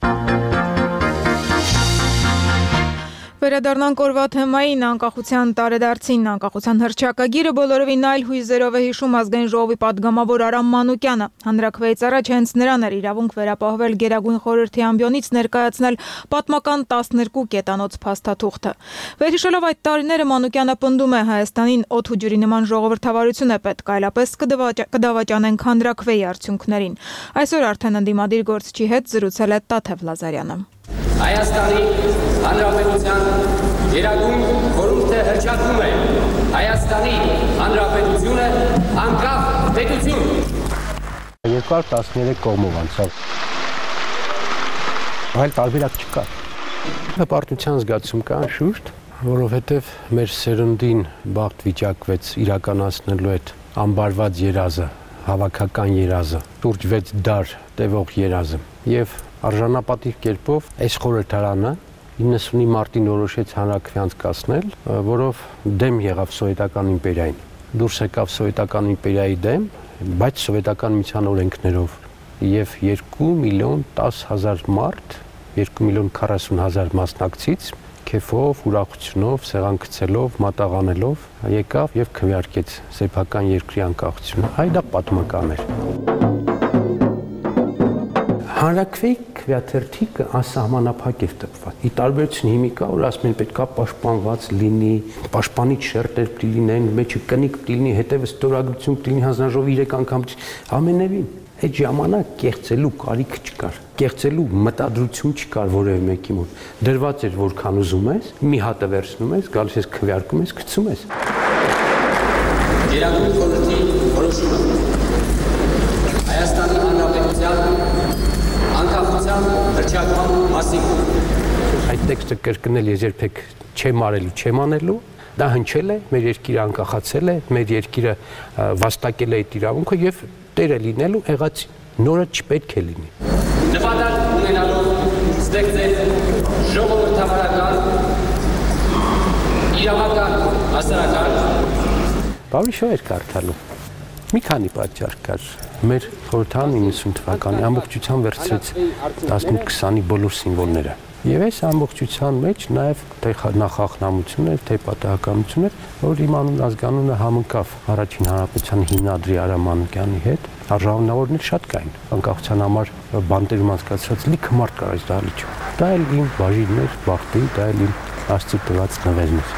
Վերադառնանք օրվա թեմային, անկախության տարեդարձին, անկախության հռչակագիրը բոլորովին այլ հույզերով է հիշում Ազգային ժողովի падգամավոր Արամ Մանուկյանը։ Հանրաքվեից առաջ հենց նրան էր իրավունք վերապահվել Գերագույն խորհրդի ամբիոնից ներկայացնել պատմական տասներկու կետանոց փաստաթուղթը։ Վերհիշելով այդ տարիները, Մանուկյանը պնդում է, Հայաստանին օդ ու ջուրի նման ժողովրդավարություն է պետք, այլապես կդավաճանենք հանրաքվեի արդյունքներին։ Այսօր արդեն ընդդիմադիր գործչի հետ զրուցել է Տաթև Լազարյանը։ Հայաստանի Հանրապետության Գերագույն խորհուրդը հռչակում է Հայաստանի Հանրապետությունը անկախ պետություն։ երկու հազար տասներեք կողմով անցավ։ Այլ տարբերակ չկա։ Հպարտության զգացում կա շուտ, որովհետև մեր սերնդին բախտ վիճակվեց իրականացնելու այդ ամբարված երազը, հավաքական երազը, շուրջ վեց դար տևող երազը եւ արժանապատիվ կերպով այս խորհրդարանը իննսունի մարտին որոշեց հանրաքվե անցկացնել, որով դեմ եղավ սովետական իմպերիային։ Դուրս եկավ սովետական իմպերիայի դեմ, բայց սովետական միության օրենքներով եւ երկու միլիոն տասը հազար մարդ, երկու միլիոն քառասուն հազար մասնակցից քեֆով, ուրախությունով, սեղան գցելով, մատաղանելով եկավ եւ քվեարկեց սեփական երկրի անկախությունը։ Հայ դա պատմական էր։ Հանրաքվեի քվեաթերթիկը անսահմանափակ էր տպված։ Ի տարբերություն հիմի կա, որ ասում են պետքա պաշտպանված լինի, պաշտպանիչ շերտեր պիտի լինեն, մեջը կնիկ պիտի լինի, հետևը ստորագրություն պիտի լինի հանձնաժողովի երեք անգամ ամենևին։ Այդ ժամանակ կեղծելու կարիք չկար, կեղծելու մտադրություն չկար որևէ մեկի մոտ։ Դրված էր որքան ուզում ես, մի հատը վերցնում ես, գալիս ես քվեարկում ես, գցում ես։ Գերագույն խորհրդի որոշումը Հայաստանի Հանրապետության անկախության հռչակման մասին։ Այդ տեքստը կրկնել ես երբեք չեմ արելու, չեմ անելու, Դա հնչել է, մեր երկիրը անկախացել է, մեր երկիրը վաստակել է այդ իրավունքը եւ տերը լինելու եղած նորը չպետք է լինի։ Նպատակ ունենալով ստեղծել ժողովրդավարական, իրավական, հասարակական։ Բավարի շո էր կարդալու։ Մի քանի պատճառ կար։ Մեր խորհրդան իննսուն թվականի ամբողջությամբ վերցրեց տասնութ քսանի բոլոր սիմվոլները։ Եվ այս ամբողջության մեջ նաև թե նախախնամություն էր, թե պատահականություն էր, որ իմ անուն ազգանունը համընկավ առաջին հանրապետության հիմնադրի Արամ Մանուկյանի հետ, արժանավորներ շատ կային, անկախության համար բանտերում անցկացրած լիքը մարդ կար այս դահլիճում։ Դա էլ իմ բաժինն էր, բախտի, դա էլ իմ Աստծո տված նվերն էր։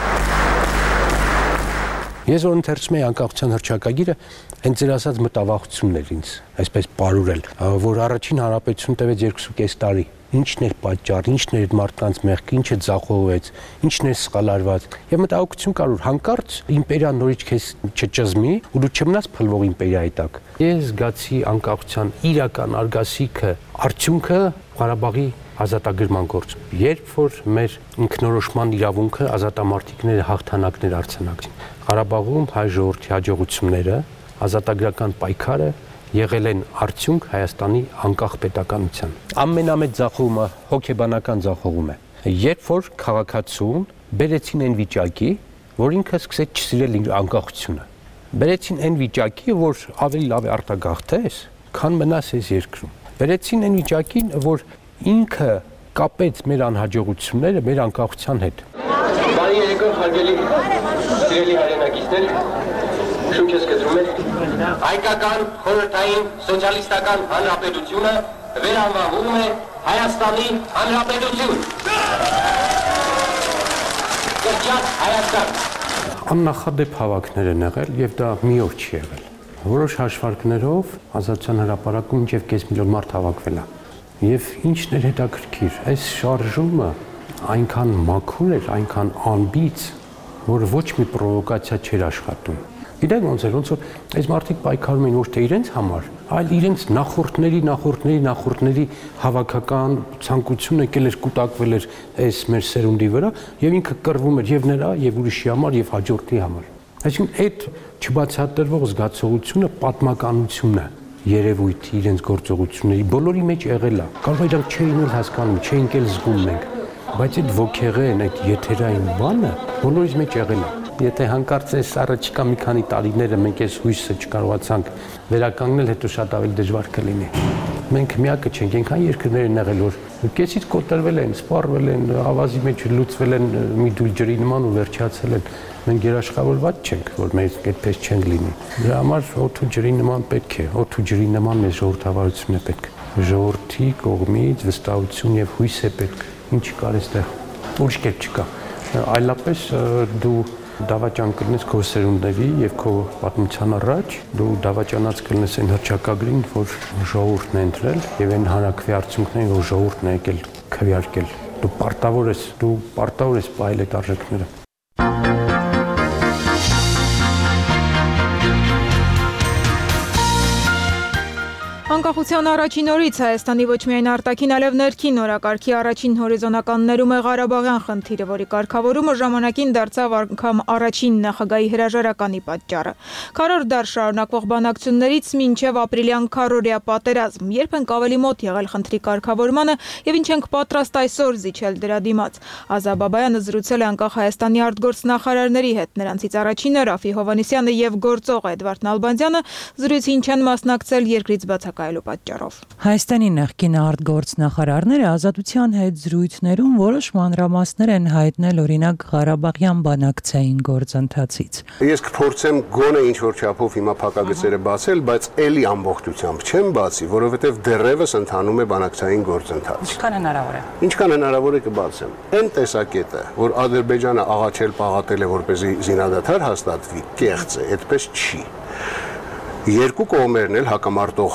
Ես որ ընթերցում էի անկախության հռչակագիրը, հենց ձեր ասած մտավախությունն էր ինձ, այսպես պարուրել, որ առաջին հանրապետություն տևեց երկուսուկես տարի։ Ինչն էր պատճառը, ինչն էր այդ մարդկանց մեղքը, ինչը ձախողվեց, ինչն էր սխալ արված։ Եվ մտահոգություն կար, որ հանկարծ իմպերիան նորից քեզ չճզմի ու դու չմնաս փլվող իմպերիայի տակ։ Ես զգացի անկախության իրական արգասիքը, արդյունքը Ղարաբաղի ազատագրման գործ։ Երբ որ մեր ինքնորոշման իրավունքը ազատամարտիկները հաղթանակներ արձանագրեցին, Ղարաբաղում հայ ժողովրդի հաջողությունները, ազատագրական պայքարը եղել են արդյունք Հայաստանի անկախ պետականության։ Ամենամեծ ձախողումը հոգեբանական ձախողում է։ Երբ որ քաղաքացուն բերեցին այն վիճակի, որ ինքը սկսեց չսիրել իր անկախությունը։ Բերեցին այն վիճակի, որ ավելի լավ է արտագաղթես, քան մնաս այս երկրում։ Բերեցին այն վիճակին, որ ինքը կապեց մեր անհաջողությունները մեր անկախության հետ։ Բարի երեկո, հարգելի սիրելի հայրենակիցներ, շուտ ես կտրում եք, հայկական խորհրդային սոցիալիստական հանրապետությունը վերանվանվում է Հայաստանի հանրապետություն։ Կրճատ Հայաստան։ Աննախադեպ հավաքներ են եղել եւ դա մի օր չի եղել։ Որոշ հաշվարկներով ազատության հրապարակում մինչեւ կես միլիոն մարդ հավաքվել է։ Եվ ինչն էր հետաքրքիր, այս շարժումը այնքան մաքուր էր, այնքան անբիծ, որ ոչ մի պրովոկացիա չէր աշխատում։ Գիտեք ոնց էր, ոնց որ այս մարդիկ պայքարում էին ոչ թե իրենց համար, այլ իրենց նախորդների, նախորդների, նախորդների հավաքական ցանկությունը եկել էր կուտակվել էր այս մեր սերունդի վրա եւ ինքը կռվում էր եւ նրա եւ ուրիշի համար եւ հաջորդի համար։ Այսինքն այդ չբացատրվող զգացողությունը պատմականություն է երևույթի իրենց գործողությունների բոլորի մեջ եղել է։ Կարող է իրանք չէին էլ հասկանում, չէին էլ զգում մենք, բայց այդ ոգեղեն, այդ եթերային բանը բոլորիս մեջ եղել է։ Եթե հանկարծ այս առաջիկա մի քանի տարիները մենք այս հույսը չկարողացանք վերականգնել, հետո շատ ավելի դժվար կլինի։ Մենք միակը չենք, այնքան երկրներ են եղել, որ կեսից կոտրվել են, սպառվել են, ավազի մեջ լուծվել են մի դույլ ջրի նման ու վերջացել են։ Մենք երաշխավորված չենք, որ մենք այդպես չենք լինի։ Դրա համար օդու ջրի նման պետք է, օդու ջրի նման մեզ ժողովրդավարություն է պետք։ Ժողովրդի կողմից վստահություն եւ հույս է պետք։ Ինչ կար այստեղ։ Ուրիշ կերպ չկա։ Այլապես դու դավաճան կլնես քո սերունդների եւ քո պատմության առաջ, դու դավաճանած կլնես այն հռչակագրին, որ ժողովուրդն է ընտրել եւ այն հանրակրվի արդյունքներին, որ ժողովուրդն է եկել քվեարկել։ Դու պարտավոր ես, դու պարտավոր ես պահել այդ արժեքները։ Անկախության առաջին օրից Հայաստանի ոչ միայն արտաքին, այլև ներքին օրակարգի առաջին հորիզոնականներում է Ղարաբաղյան խնդիրը, որի կարգավորումը ժամանակին դարձավ անգամ առաջին նախագահի հրաժարականի պատճառը։ Քառորդ դար շարունակվող բանակցություններից մինչև ապրիլյան քառօրյա պատերազմ, երբ ենք ավելի մոտ եղել խնդրի կարգավորմանը եւ ինչ ենք պատրաստ այսօր զիջել դրա դիմաց։ Ազա Բաբայանը զրուցել է անկախ Հայաստանի արտգործնախարարների հետ, նրանցից առաջինը Ռաֆի Հովհաննիսյանը եւ գործող Էդվարդ Նալբանդյանը զրույցին չեն մասնակցել երկրից բացակայելու պատճառով։ Հայաստանի նախկին արտգործնախարարները ազատության հետ զրույցներում որոշ մանրամասներ են հայտնել օրինակ Ղարաբաղյան բանակցային գործընթացից։ Ես կփորձեմ գոնե ինչ որ չափով հիմա փակագծերը բացել, բայց ելի ամբողջությամբ չեմ բացի, որովհետեւ դեռևս ընթանում է բանակցային գործընթաց։ Ինչքան հնարավոր է։ Ինչքան հնարավոր է կբացեմ։ Այն տեսակետը, որ Ադրբեջանը աղաչել պաղատել է, որպեսզի զինադադար հաստատվի, կեղծ է, այդպես չի։ Երկու կողմերն էլ հակամարտող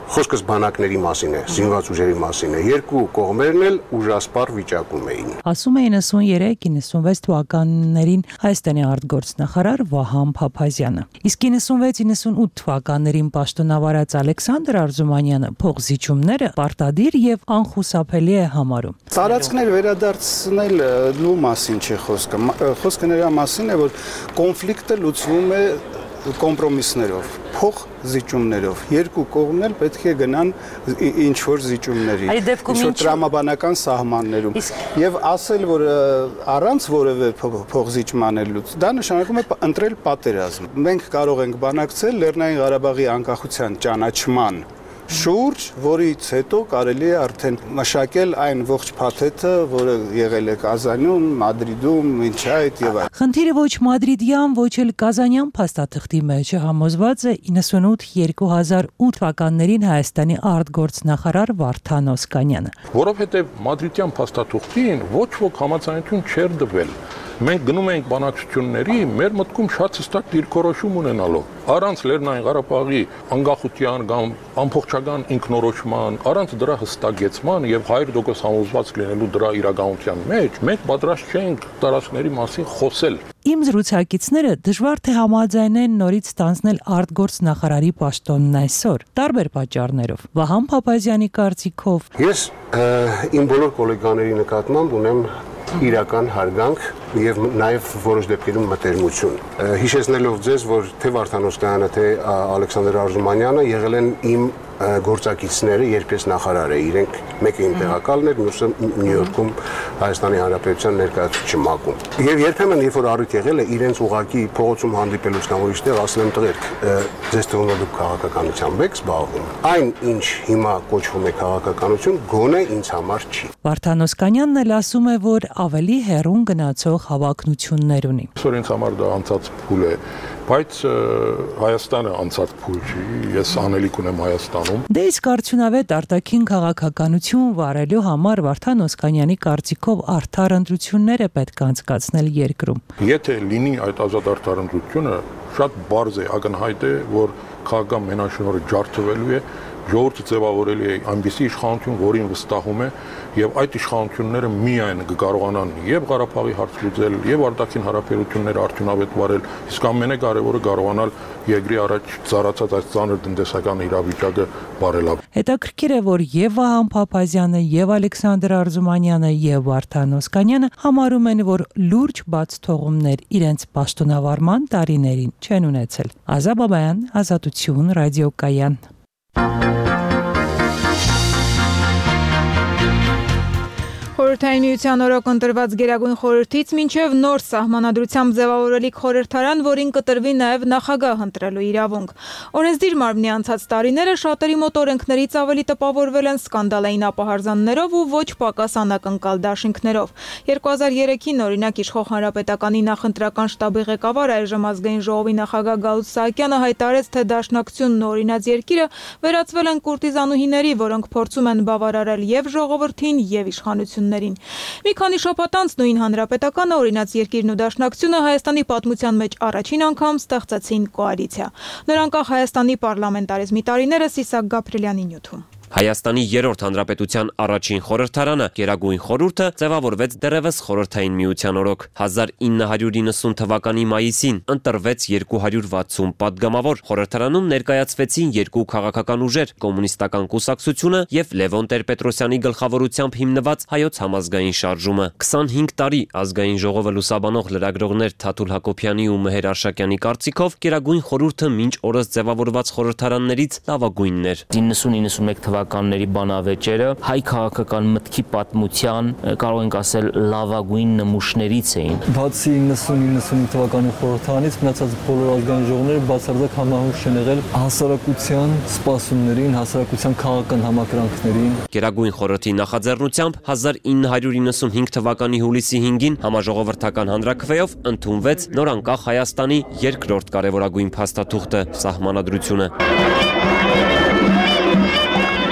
Խոսքս բանակների մասին է, զինված ուժերի մասին է։ Երկու կողմերն էլ ուժասպառ վիճակում էին։ Ասում է իննսուններեք իննսունվեց թվականներին Հայաստանի արտգործնախարար Վահան Փափազյանը։ Իսկ իննսունվեց իննսունութ թվականներին պաշտոնավարած Ալեքսանդր Արզումանյանը փողզիջումները պարտադիր եւ անխուսափելի է համարում։ Տարածքներ վերադարձնելու մասին չի խոսքը։ Խոսքը նրա մասին է, որ կոնֆլիկտը լուծվում է կոմպրոմիսներով, փող զիջումներով։ Երկու կողմն էլ պետք է գնան ինչ որ զիջումների, ինչ որ տրամաբանական սահմաններում։ Եվ ասել, որ առանց որևէ փող զիջմանելուց, դա նշանակում է ընտրել պատերազմ։ Մենք կարող ենք բանակցել Լեռնային Ղարաբաղի անկախության ճանաչման շուրջ, որից հետո կարելի է արդեն մշակել այն ողջ փաթեթը, որը եղել է Կազանում, Մադրիդում, մինչ այդ եւ այլն։ Խնդիրը ոչ մադրիդյան, ոչ էլ կազանյան փաստաթղթի մեջ համոզված է իննսունութ երկու հազար ութ թվականներին Հայաստանի արտգործնախարար Վարդան Օսկանյանը։ Որովհետեւ մադրիդյան փաստաթղթին ոչ ոք համաձայնություն չէր տվել։ Մենք գնում ենք բանակցությունների, մեր մտքում շատ հստակ դիրքորոշում ունենալով, առանց Լեռնային Ղարաբաղի անկախության կամ ամբողջական ինքնորոշման, առանց դրա հստակեցման եւ հարյուր տոկոս համոզված լինելու դրա իրականության մեջ, մենք պատրաստ չենք տարածքների մասին խոսել։ Իմ զրուցակիցները դժվար թե համաձայնեն նորից ստանձնել արտգործնախարարի պաշտոնն այսօր, տարբեր պատճառներով։ Վահան Փափազյանի կարծիքով Ես իմ բոլոր գոլեգաների նկատմամբ ունեմ իրական հարգանք եւ նաեւ որոշ դեպքերում մտերմություն։ Հիշեցնելով ձեզ, որ թե Վարդան Օսկանյանը, թե Ալեքսանդր Արզումանյանը եղել են իմ գործակիցները, երբ ես նախարար էի, իրենք մեկը իմ տեղակալն էր, մյուսը Նյու Յորքում Հայաստանի Հանրապետության ներկայացուցիչ ՄԱԿ-ում։ Եվ երբեմն, երբ որ առիթ եղել է իրենց ուղակի փողոցում հանդիպելուց կամ ուրիշ տեղ, ասել եմ տղերք, ձեզ թվում է դուք քաղաքականությամբ եք զբաղվում։ Այն, ինչ հիմա կոչվում է քաղաքականություն, գոնե ինձ համար չի։ Վարդան Օսկանյանն էլ ասում է, որ ավելի հեռուն գնացող հավակնություններ ունի։ Այսօր ինձ համար դա անցած փուլ է, բայց Հայաստանը անցած փուլ չի, ես անելիք ունեմ Հայաստանում։ Դե իսկ արդյունավետ արտաքին քաղաքականություն վարելու համար Վարդան Օսկանյանի կարծիքով արդար ընտրություններ է պետք անցկացնել երկրում։ Եթե լինի այդ ազատ արդար ընտրությունը, շատ բարձ է, ակնհայտ է, որ քաղաքական մենաշնորհը ջարդվելու է, ժողովուրդը ձևավորելի է այնպիսի իշխանություն, որին վստահում է, եւ այդ իշխանությունները միայն կկարողանան եւ Ղարաբաղի հարց լուծել, եւ արտաքին հարաբերությունները արդյունավետ վարել, իսկ ամենակարևորը կարողանալ երկրի առաջ ծառացած այս ծանր տնտեսական իրավիճակը բարելավել։ Հետաքրքիր է, որ եւ Վահան Փափազյանը, եւ Ալեքսանդր Արզումանյանը, եւ Վարդան Օսկանյանը համարում են, որ լուրջ բաց թողումներ իրենց պաշտոնավարման տարիներին չեն ունեցել։ Ազա Բաբայան, Ազատություն, Ռադիոկայան։ Խորհրդային միության օրոք ընտրված Գերագույն խորհրդից մինչև նոր սահմանադրությամբ ձևավորելիք խորհրդարան, որին կտրվի նաև նախագահ ընտրելու իրավունք։ Օրենսդիր մարմնի անցած տարիները շատերի մոտ օրենքներից ավելի տպավորվել են սկանդալային ապահարզաններով ու ոչ պակաս անակնկալ դաշինքներով։ երկու հազար երեքին օրինակ իշխող Հանրապետականի նախընտրական շտաբի ղեկավար այժմ ազգային ժողովի նախագահ Գալուստ Սահակյանը հայտարարեց, թե Դաշնակցությունն օրինաց երկիրը վերածվել են կուրտիզանուհիների, որոնք փորձում են բավարարել եւ ժողովրդին եւ իշխանություններին։ Մի քանի շաբաթ անց նույն Հանրապետականը, օրինաց երկիրն ու Դաշնակցությունը Հայաստանի պատմության մեջ առաջին անգամ ստեղծեցին կոալիցիա։ Նրանք Հայաստանի պարլամենտարիզմի տարիները Սիսակ Գաբրիելյանի նյութում։ Հայաստանի երրորդ հանրապետության առաջին խորհրդարանը Գերագույն խորհուրդը ձևավորվեց դեռևս Խորհրդային միության օրոք։ հազար ինը հարյուր իննսուն թվականի մայիսին ընտրվեց երկու հարյուր վաթսուն պատգամավոր։ Խորհրդարանում ներկայացվեցին երկու քաղաքական ուժեր՝ կոմունիստական կուսակցությունը եւ Լևոն Տեր-Պետրոսյանի գլխավորությամբ հիմնված Հայոց համազգային շարժումը։ քսանհինգ տարի ազգային ժողովը լուսաբանող լրագրողներ Թաթուլ Հակոբյանի ու Մեհեր Արշակյանի կարծիքով Գերագույն խորհուրդը մինչ օրս ձևավորված խորհրդարաններից լավագույնն էր։ իննսուն իննսունմեկ թվականների բանավեճերը հայ քաղաքական մտքի պատմության, կարող ենք ասել, լավագույն նմուշներից էին։ Բացի իննսուն իննսունհինգ թվականի խորհրդարանից մնացած բոլոր ազգային ժողովները բացարձակ համահունչ չեն եղել հասարակության սպասումներին, հասարակության քաղաքական համակրանքներին։ Գերագույն խորհրդի նախաձեռնությամբ հազար ինը հարյուր իննսունհինգ թվականի հուլիսի հինգին համաժողովրդական հանրաքվեով ընդունվեց նոր անկախ Հայաստանի երկրորդ կարևորագույն փաստաթուղթը՝ Սահմանադրությունը։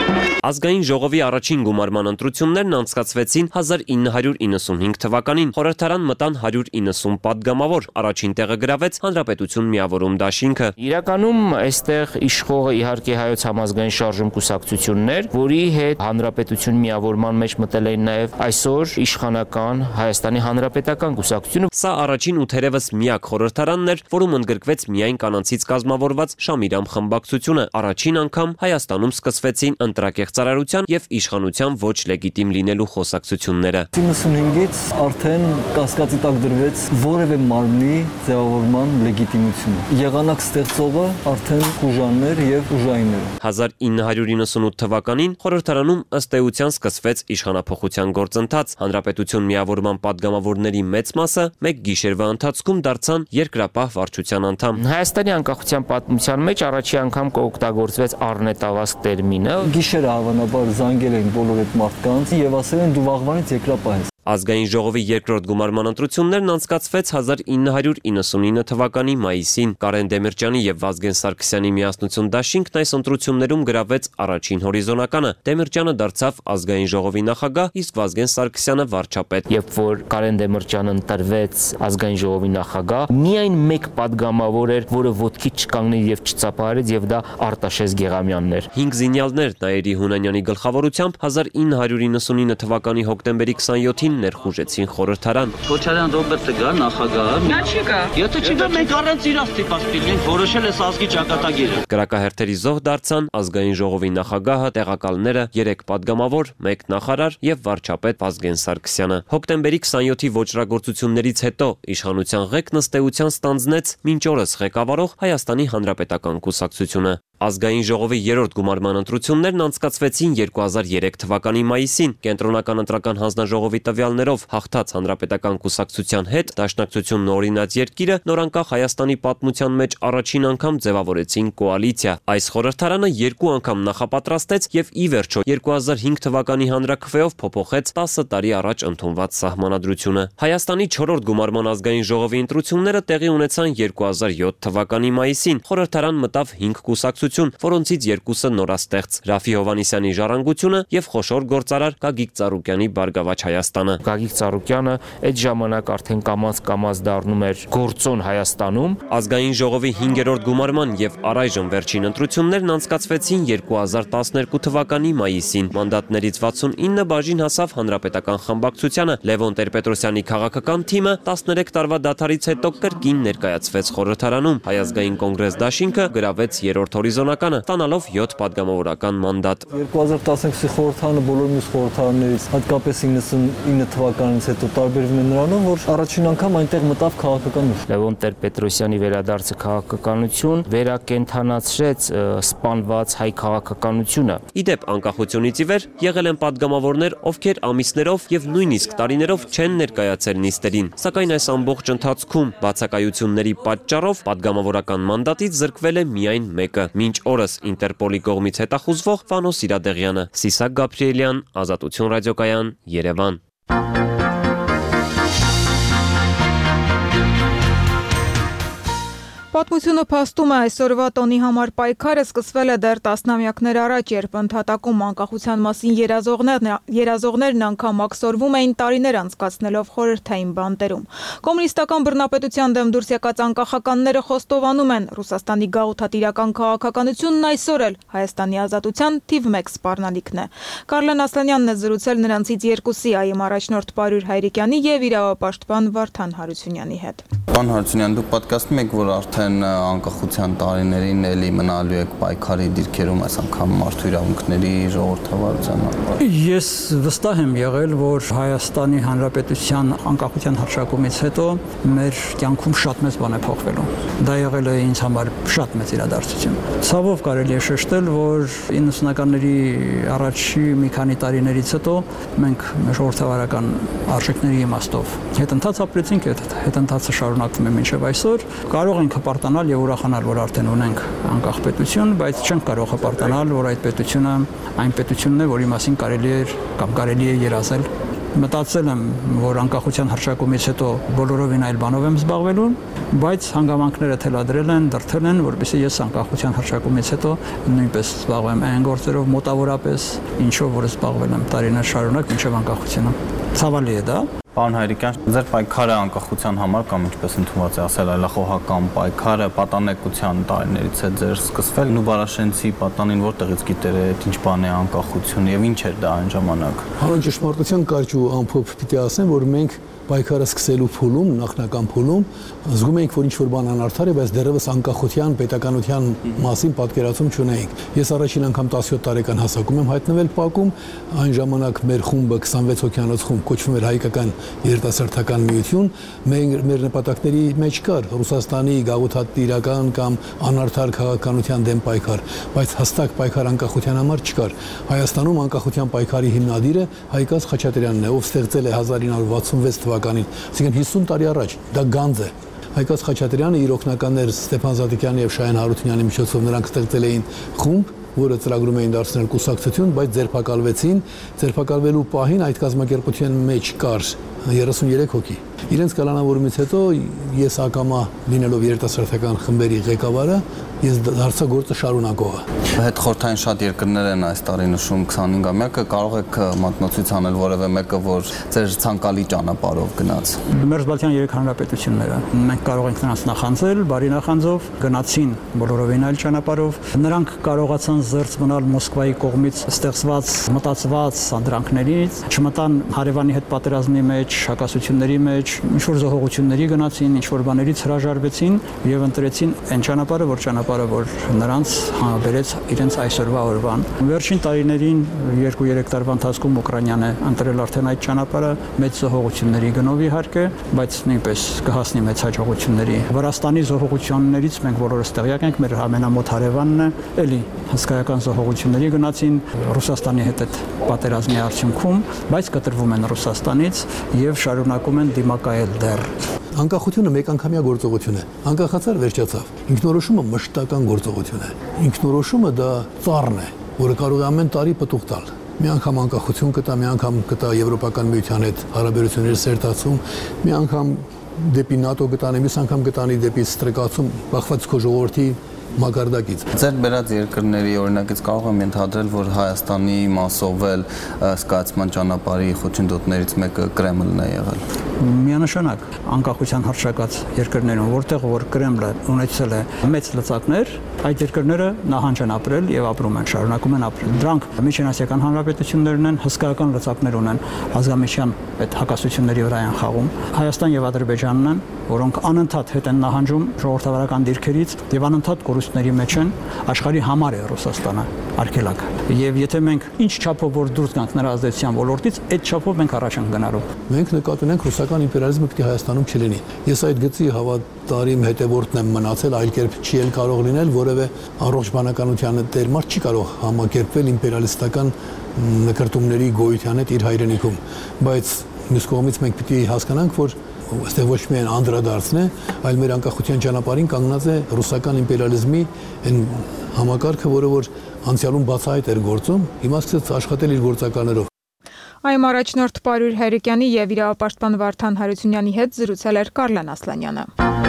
Ազգային ժողովի առաջին գումարման ընտրություններն անցկացվեցին հազար ինը հարյուր իննսունհինգ թվականին։ Խորհրդարան մտան հարյուր իննսուն պատգամավոր, առաջին տեղը գրավեց Հանրապետություն միավորում դաշինքը։ Իրականում այստեղ իշխողը իհարկե Հայոց համազգային շարժում կուսակցություններ, որի հետ Հանրապետություն միավորման մեջ մտել էին նաև այսօր իշխանական Հայաստանի Հանրապետական կուսակցությունը։ Սա առաջին ու թերևս միակ խորհրդարանն էր, որում ընդգրկվեց միայն կանանցից կազմավորված Շամիրամ խմբակցությունը։ Առաջին անգամ Հայաստանում սկսվեցին ընտրակեղծարարության եւ իշխանության ոչ լեգիտիմ լինելու խոսակցությունները։ իննսունհինգից արդեն կասկածի տակ դրվեց որևէ մարմնի ձևավորման լեգիտիմությունը։ Եղանակ ստեղծողը արդեն ուժաններ եւ ուժայիններ։ հազար ինը հարյուր իննսունութ թվականին խորհրդարանում ըստ էության սկսվեց իշխանափոխության գործընթաց։ Հանրապետություն միավորման պատգամավորների մեծ մասը մեկ գիշերվա ընթացքում դարձան երկրապահ վարչության անդամ։ Հայաստանի անկախության պատմության մեջ առաջի անգամ կօգտագործվեց առնետավազք տերմինը։ Գիշերը հավանաբար զանգել էին բոլոր այդ մարդկանց եւ ասել են դու վաղվանից երկրապահ ես։ Ազգային ժողովի երկրորդ գումարման ընտրություններն անցկացվեց հազար ինը հարյուր իննսունինը թվականի մայիսին։ Կարեն Դեմիրճյանի եւ Վազգեն Սարգսյանի միասնություն դաշինքն այս ընտրություններում գրավեց առաջին հորիզոնականը։ Դեմիրճյանը դարձավ ազգային ժողովի նախագահ, իսկ Վազգեն Սարգսյանը վարչապետ։ Երբ որ Կարեն Դեմիրճյանը ընտրվեց ազգային ժողովի նախագահ, միայն մեկ պատգամավոր էր, որը ոտքի չկանգնեց եւ չծափահարեց, եւ դա Արտաշես Գեղամյանն էր։ Հինգ զինյալներ Նաիրի Հունանյանի գլխավորությամբ հազար ինը հարյուր իննսունինը թվականի հոկտեմբերի քսանյոթին ներխուժեցին խորհրդարան։ Քոչարյան Ռոբերտը գա նախագահը։ Նա չի գա։ Եթե չի գա, մենք առանց իրաց ստիպած լինենք, որոշել է ազգի ճակատագիրը։ Կրակահերթերի զոհ դարձան ազգային ժողովի նախագահը, տեղակալները, երեք պատգամավոր, մեկ նախարար եւ վարչապետ Վազգեն Սարգսյանը։ Հոկտեմբերի քսանյոթի ոճրագործություններից հետո իշխանության ղեկն ըստ էության ստանձնեց մինչ օրս ղեկավարող Հայաստանի Հանրապետական կուսակցությունը։ Ազգային ժողովի երրորդ գումարման ընտրություններն անցկացվեցին երկու հազար երեք թվականի մայիսին։ Կենտրոնական ընտրական հանձնաժողովի տվյալներով հաղթած Հանրապետական կուսակցության հետ Դաշնակցությունն ու Օրինաց երկիրը նորանկախ Հայաստանի պատմության մեջ առաջին անգամ ձևավորեցին կոալիցիա։ Այս խորհրդարանը երկու անգամ նախապատրաստեց եւ ի վերջո երկու հազար հինգ թվականի հանրաքվեով փոփոխեց տասը տարի առաջ ընդունված սահմանադրությունը։ Հայաստանի չորրորդ գումարման ազգային ժողովի ընտրությունները տեղի ունեցան երկու հազար յոթ թվականի մայիսին։ Խորհրդարան մտավ հինգ կուսակցություն, որոնցից երկուսը նորաստեղծ՝ Ռաֆի Հովհաննիսյանի Ժառանգությունը եւ խոշոր գործարար Գագիկ Ծառուկյանի Բարգավաճ Հայաստանը։ Գագիկ Ծառուկյանը այդ ժամանակ արդեն կամաց-կամաց դառնում էր գործոն Հայաստանում։ Ազգային ժողովի հինգերորդ գումարման եւ առայժմ վերջին ընտրություններն անցկացվեցին երկու հազար տասներկու թվականի մայիսին։ Մանդատներից վաթսունինը բաժին հասավ Հանրապետական խմբակցությանը։ Լևոն Տեր-Պետրոսյանի քաղաքական թիմը տասներեք տարվա դադարից հետո կրկին ներկայացվեց խորհրդարանում։ Հայ ազգային կոնգրես դաշինքը գրավեց երրորդ հորիզոնականը, ստանալով յոթ պատգամավորական մանդատ։ երկու հազար տասնյոթի խորհրդարանը բոլոր մյուս խորհրդարաններից, հատկապես իննսունինը թվականից հետո տարբերվում է նրանով, որ առաջին անգամ այնտեղ մտավ քաղաքական ուժ։ Լևոն Տեր-Պետրոսյանի վերադարձը քաղաքականություն վերակենդանացրեց սպանված հայ քաղաքականությունը։ Իդեպ անկախությունից ի վեր եղել են պատգամավորներ, ովքեր ամիսներով եւ նույնիսկ տարիներով չեն ներկայացել նիստերին, սակայն այս ամբողջ ընթացքում բացակայությունների պատճառով պատգամավորական մանդատից զրկվել է միայն մեկը։ Մինչ օրս Ինտերպոլի կողմից հետախուզվող Վանո Սիրադեղյանը։ Սիսակ Գաբրիելյան, Ազատություն ռադիոկայան, Երևան։ Պատմությունը փաստում է այսօրվա տոնի համար պայքարը սկսվել է դեռ տասնամյակներ առաջ, երբ ընդհատակում անկախության մասին երազողներն, երազողներն անգամ ակսորվում էին տարիներ անցկացնելով խորհրդային բանտերում։ Կոմունիստական բռնապետության դեմ դուրս եկած անկախականները խոստովանում են, Ռուսաստանի գաղութատիրական քաղաքականությունն այսօր էլ Հայաստանի ազատության թիվ մեկ սպառնալիքն է։ Կարլեն Ասլանյանն է զրուցել նրանցից երկուսի՝ այ առաջնորդ Պարույր Հայրիկյանի եւ իրավապաշտպան Վարդան Հարությունյանի հետ։ Պարոն Հարությունյան, դուք պատկասում եք, որ արդեն անկախության տարիներին էլի մնալու եք պայքարի դիրքերում, այս անգամ մարդու իրավունքների ժողովրդավարության համար։ Ես վստահ եմ եղել, որ Հայաստանի Հանրապետության անկախության հռչակումից հետո մեր կյանքում շատ մեծ բան է փոխվելու։ Դա եղել է ինձ համար շատ մեծ իրադարձություն։ Ցավով կարելի է շեշտել, որ իննսունականների առաջի մի քանի տարիներից հետո մենք մեր ժողովրդավարական արժեքների իմաստով հետընթաց ապրեցինք, հետընթացը շարունակվում է մինչև այսօր։ Կարող ենք հպարտանալ եւ ուրախանալ, որ արդեն ունենք անկախ պետություն, բայց չենք կարող հպարտանալ, որ այդ պետությունը այն պետությունն է, որի մասին կարելի է կամ կարելի է երազել Մտածել եմ, որ անկախության հռչակումից հետո բոլորովին այլ բանով եմ զբաղվելու, բայց հանգամանքները թելադրել են, դրդել են, որպեսզի ես անկախության հռչակումից հետո նույնպես զբաղվեմ այն գործերով մոտավորապես, ինչով որ զբաղվել եմ տարիներ շարունակ մինչև անկախությունը։ Ցավալի է դա։ Պարոն Հայրիկյան, ձեր պայքարը անկախության համար կամ ինչպես ընդունված է ասել, այլախոհական պայքարը պատանեկության տարիներից է ձեր սկսվել։ Նուբարաշենցի պատանին որտեղից գիտեր եք ինչ բան է անկախություն եւ ինչ էր դա այն ժամանակ։ Հանուն ճշմարտության կարճ ու ամփոփ պիտի ասեմ, որ մենք պայքարը սկսելու փուլում, նախնական փուլում զգում էինք, որ ինչ-որ բան անարդար է, բայց դեռևս անկախության, պետականության մասին պատկերացում չունեինք։ Ես առաջին անգամ տասնյոթ տարեկան հասակում եմ հայտնվել Պակում, այն ժամանակ մեր խումբը քսանվեց հոգյանոց խումբ կոչվում էր Հայկական երիտասարդական միություն, մեր, մեր նպատակների մեջ կար Ռուսաստանի գաղութատիրական կամ անարդար քաղաքականության դեմ պայքար, բայց հստակ պայքար անկախության համար չկար։ Հայաստանում անկախության պայքարի հիմնադիրը Հայկաց Խաչատրյանն է, ով ստեղծել է հազար ինը հարյուր վաթսունվեց թվականին, այսինքն հիսուն տարի առաջ, դա գանձ է։ Հայկաց Խաչատրյանը իր օգնականներ Ստեփան Զատիկյանի եւ Շահեն Հարությունյանի միջոցով նրանք ստեղծել էին խումբ, որը ծրագրում էին դարձնել կուսակցություն, բայց ձերբակալվեցին, ձերբակալվելու պահին այդ կազմակերպության մեջ կար երեսուններեք հոգի։ Իրենց կալանավորումից հետո ես ակամա լինելով երիտասարդական խմբերի ղեկավարը, ես դարձա գործը շարունակողը։ Հետխորհրդային շատ երկրներ են այս տարի նշում քսանհինգամյակը, կարող եք մատնոցից անել որևէ մեկը, որ ձեր ցանկալի ճանապարհով գնաց։ Մերձբալթյան երեք հանրապետությունները մենք կարող ենք նրանց նախանձել, բարի նախանձով, գնացին բոլորովին այլ ճանապարհով։ Նրանք կարողացան զերծ մնալ Մոսկվայի կողմից ստեղծված մտածված սանդրանքներից, չմտան հարևանի հետ պատերազմի մեջ, հակասությունների մեջ, ինչ որ զոհողությունների գնացին, ինչ որ բաներից հրաժարվեցին եւ ընտրեցին այն ճանապարհը, որ ճանապարհը, որ նրանց բերեց իրենց այսօրվա օրվան։ Վերջին տարիներին երկու-երեք տարվա ընթացքում Ուկրաինան է ընտրել արդեն այդ ճանապարհը, մեծ զոհողությունների գնով իհարկե, բայց նույնպես կհասնի մեծ հաջողությունների։ Վրաստանի զոհողություններից մենք բոլորս տեղյակ ենք, մեր ամենամոտ հարևանն է, էլի հսկայական զոհողությունների գնացին Ռուսաստանի հետ այդ պատերազմի արդյունքում, բայց կտրվում են Ռուսաստանից եւ շարունակում են դիմակայել դեռ։ Անկախությունը մեկանգամյա գործողություն է։ Անկախացար վերջացավ։ Ինքնորոշումը մշտական գործողություն է։ Ինքնորոշումը դա ծառն է, որը կարող է ամեն տարի պտուղ տալ։ Մի անգամ անկախություն կտա, մի անգամ կտա Եվրոպական միության հետ հարաբերությունների սերտացում, մի անգամ դեպի ՆԱՏՕ կտանի, մյուս անգամ կտանի դեպի ստրկացում, բախված քո ժողովրդի մակարդակից։ Ձեր բերած երկրների օրինակից կարող եմ ենթադրել, որ Հայաստանի մասով էլ սկացման ճանապարհի խոչընդոտներից մեկը Կրեմլն է եղել։ Միանշանակ անկախության հռչակած երկրներում, որտեղ որ Կրեմլը ունեցել է մեծ լծակներ, այդ երկրները նահանջ են ապրել եւ ապրում են, շարունակում են ապրել։ Դրանք միջինասիական հանրապետություններն են, հսկայական լծակներ ունեն ազգամիջյան այդ հակասությունների վրա են խաղում։ Հայաստան եւ Ադրբեջանն են, որոնք անընդհատ հետ են նահանջում ժողովրդավարական դիրքերից եւ անընդհատ կորուստների մեջ են, աշխարհի համար է Ռուսաստանը արգելակ։ Եվ եթե մենք ինչ չափով որ դուրս գանք նրա ազդեցության ոլորտից, այդ չափով մենք առաջ ենք գնալու։ Մենք նկատի ունենք ռուսական իմպերիալիզմը պիտի Հայաստանում չլինի։ Ես այդ գծի հավատարիմ հետևորդն եմ մնացել, այլ կերպ չի էլ կարող լինել, որևէ առողջ բանականության դեր մարդ չի կարող համակերպվել իմպերիալիստական նկարտումների գոյության հետ իր հայրենիքում։ Բայց մյուս կողմից մենք պիտի հասկանանք, որ այստեղ ոչ միայն անդրադարձն է, այլ մեր անկախության ճանապարհին կանգնած է ռուսական իմպերիալիզմի այն համակարգը, որը որ անցյալում բացահայտ էր գործում, հիմա սկսեց աշխատել իր գործականներով։ Այմ առաջնորդ Պարույր Հայրիկյանի եւ իրավապաշտպան Վարդան Հարությունյանի հետ զրուցել էր Կարլան Ասլանյանը։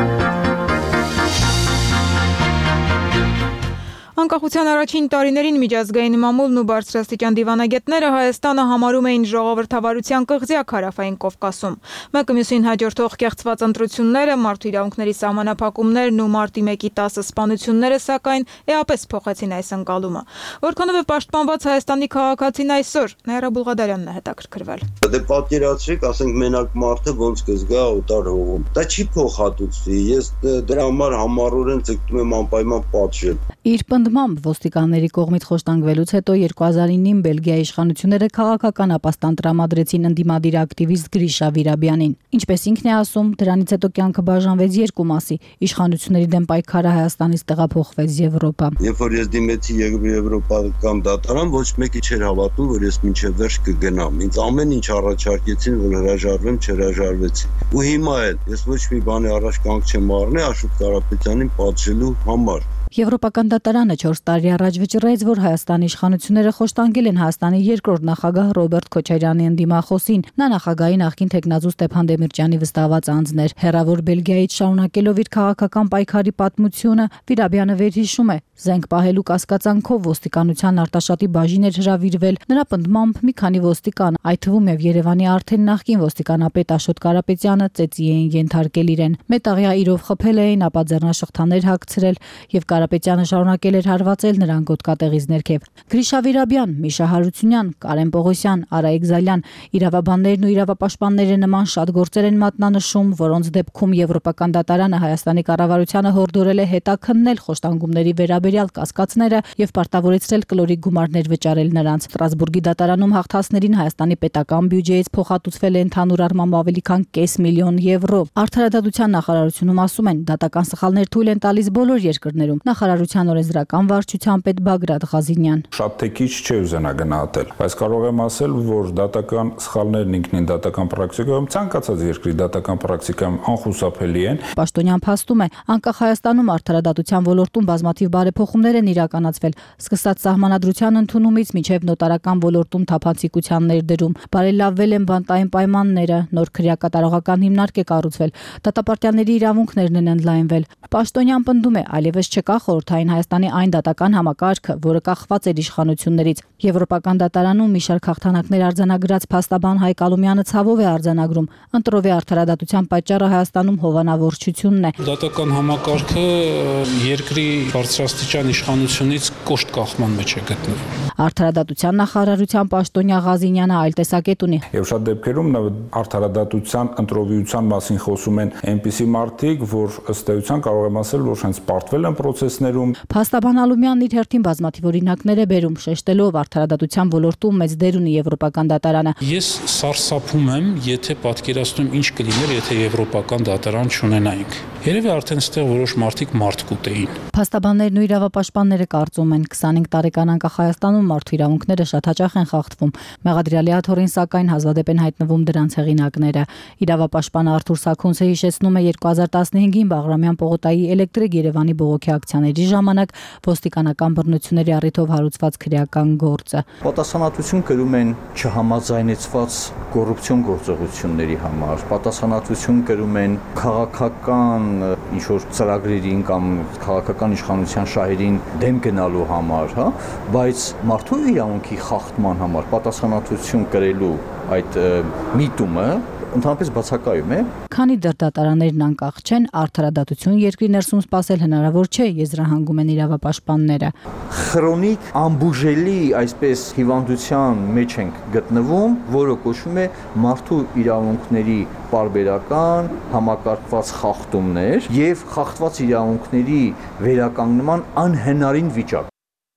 Անկախության առաջին տարիներին միջազգային մամուլն ու բարձրաստիճան դիվանագետները Հայաստանը համարում էին ժողովրդավարության կղզյակ Հարավային Կովկասում։ Մեկը մյուսին հաջորդող կեղծված ընտրությունները, մարդու իրավունքների սահմանափակումներն ու մարտի մեկի տասը սպանությունները, սակայն էապես փոխեցին այս ընկալումը։ Որքանով է պաշտպանված Հայաստանի քաղաքացին այսօր, Նաիրա Բուլղադարյանն է հետաքրքրվել։ Դե պատկերացրեք, ասենք մենակ մարդը ոնց կզգա օտար հողում։ Դա չի փոխհատուցվի։ Ես դրա համար համառորեն ցկտում եմ անպայման պատժել։ Իր պնդմամբ ոստիկանների կողմից խոշտանգվելուց հետո երկու հազար ինին Բելգիայի իշխանությունները քաղաքական ապաստան տրամադրեցին ընդդիմադիր ակտիվիստ Գրիշա Վիրաբյանին։ Ինչպես ինքն է ասում, դրանից հետո կյանքը բաժանվեց երկու մասի։ Իշխանությունների դեմ պայքարը Հայաստանից տեղափոխվեց Եվրոպա։ Երբ որ ես դիմեցի Եվրոպական դատարան, ոչ մեկի չէր հավատում, որ ես մինչև վերջ կգնամ։ Ինձ ամեն ինչ առաջարկեցին, որ հրաժարվեմ, չհրաժարվեցի։ Ու հիմա էլ ես ոչ մի բանի առաջ կանգ չեմ առնել Աշոտ Կարապետյանին պատժելու համար։ Եվրոպական դատարանը չորս տարի առաջ վճռեց, որ Հայաստանի իշխանությունները խոշտանգել են Հայաստանի երկրորդ նախագահ Ռոբերտ Քոչարյանի ընդդիմախոսին։ Նա նախագահի նախկին թեկնածու Ստեփան Դեմիրճյանի վստահված անձն էր։ Հեռավոր Բելգիայից շարունակելով իր քաղաքական պայքարի պատմությունը, Վիրաբյանը վերհիշում է, զենք պահելու կասկածանքով ոստիկանության Արտաշատի բաժին էր հրավիրվել։ Նրա պնդմամբ մի քանի ոստիկան, այդ թվում եւ Երևանի արդեն նախկին ոստիկանապետ Աշոտ Կարապետյանը ծեծի էին ենթարկել իրեն։ Մետաղյա իրով խփել էին, ապա ձեռնաշղթաներ հագցրել եւ Կարապետյանը շարունակել էր հարվածել նրան գոտկատեղից ներքև։ Գրիշա Վիրաբյան, Միշա Հարությունյան, Կարեն Պողոսյան, Արայիկ Զալյան, իրավաբաններն ու իրավապաշտպանները նման շատ գործեր են մատնանշում, որոնց դեպքում Եվրոպական դատարանը Հայաստանի կառավարությանը հորդորել է հետաքննել խոշտանգումների վերաբերյալ կասկածները եւ պարտավորեցրել կլորիկ գումարներ վճարել նրանց։ Ստրասբուրգի դատարանում հաղթածներին Հայաստանի պետական բյուջեից փոխհատուցվել է ընդհանուր առմամբ ավելի քան կես միլիոն եվրո։ Արդարադատության նախարարությունում ասում են, դատական սխալներ թույլ են տալիս բոլոր երկրներում։ Նախարարության օրենսդրական վարչության պետ Բագրատ Ղազինյան. Շատ թե քիչ չէ ուզենա գնահատել, բայց կարող եմ ասել, որ դատական սխալներն ինքնին դատական պրակտիկայում ցանկացած երկրի դատական պրակտիկայում անխուսափելի են։ Պաշտոնյան փաստում է, անկախ Հայաստանում արդարադատության ոլորտում բազմաթիվ բարեփոխումներ են իրականացվել, սկսած սահմանադրության ընդունումից մինչև նոտարական ոլորտում թափանցիկության ներդրում, բարելավվել են բանտային պայմանները, նոր քրեակատարողական հիմնարկ է կառուցվել, դատապարտյալների իրավունքներն են ընդլայնվել։ Պաշտոնյան պնդում է, այլևս չկա խորհրդային Հայաստանի այն դատական համակարգը, որը կախված էր իշխանություններից։ Եվրոպական դատարանում մի շարք հաղթանակներ արձանագրած փաստաբան Հայկ Ալումյանը ցավով է արձանագրում, ընտրովի արդարադատության պատճառը Հայաստանում հովանավորչությունն է։ Դատական համակարգը երկրի բարձրաստիճան իշխանությունից կոշտ կախման մեջ է գտնվում։ Արդարադատության նախարարության պաշտոնյա Ղազինյանը այլ տեսակետ ունի։ Եվ շատ դեպքերում արդարադատության ընտրովիության մասին խոսում են այնպիսի մարդիկ, որ ըստ էության կարող եմ ասել, որ հենց պարտվել են process-ներում։ Փաստաբան Ալումյանն իր հերթին բազմաթիվ օրինակներ է բերում, շեշտելով արդարադատության ոլորտում մեծ դեր ունի Եվրոպական դատարանը։ Ես սարսափում եմ, եթե պատկերացնում ինչ կլիներ, եթե Եվրոպական դատարան չունենայինք։ Երևի արդեն այստեղ որոշ մարդիկ մարդ կուտեին։ Փաստաբաններն ու իրավապաշտպանները կարծում են, քսանհինգ տարեկան անկախ Հայաստանում մարդու իրավունքները շատ հաճախ են խախտվում։ Մեղադրյալի աթոռին սակայն հազվադեպ են հայտնվում դրանց հեղինակները։ Իրավապաշտպան Արթուր Սաքունցը հիշեցնում է երկու հազար տասնհինգին Բաղրամյան պողոտայի Էլեկտրիկ Երևանի բողոքի ակցիաների ժամանակ ոստիկանական բռնությունների առիթով հարուցված քրեական գործը։ Պատասխանատվություն կրում են չհամաձայնեցված կոռուպցիոն գործողությունների համար, պատասխանատվություն կրում են քաղաքական ինչ որ ծրագրերին կամ քաղաքական իշխանության շահերին դեմ գնալու համար, հա, բայց մարդու իրավունքի խախտման համար պատասխանատվություն կրելու այդ միտումը ընդհանրապես բացակայում է։ Քանի դեռ դատարաններն անկախ չեն, արդարադատություն երկրի ներսում սպասել հնարավոր չէ, եզրահանգում են իրավապաշտպանները։ Քրոնիկ ամբուժելի այսպես հիվանդության մեջ ենք գտնվում, որը կոչվում է մարդու իրավունքների պարբերական համակարգված խախտումներ եւ խախտված իրավունքների վերականգնման անհնարին վիճակ։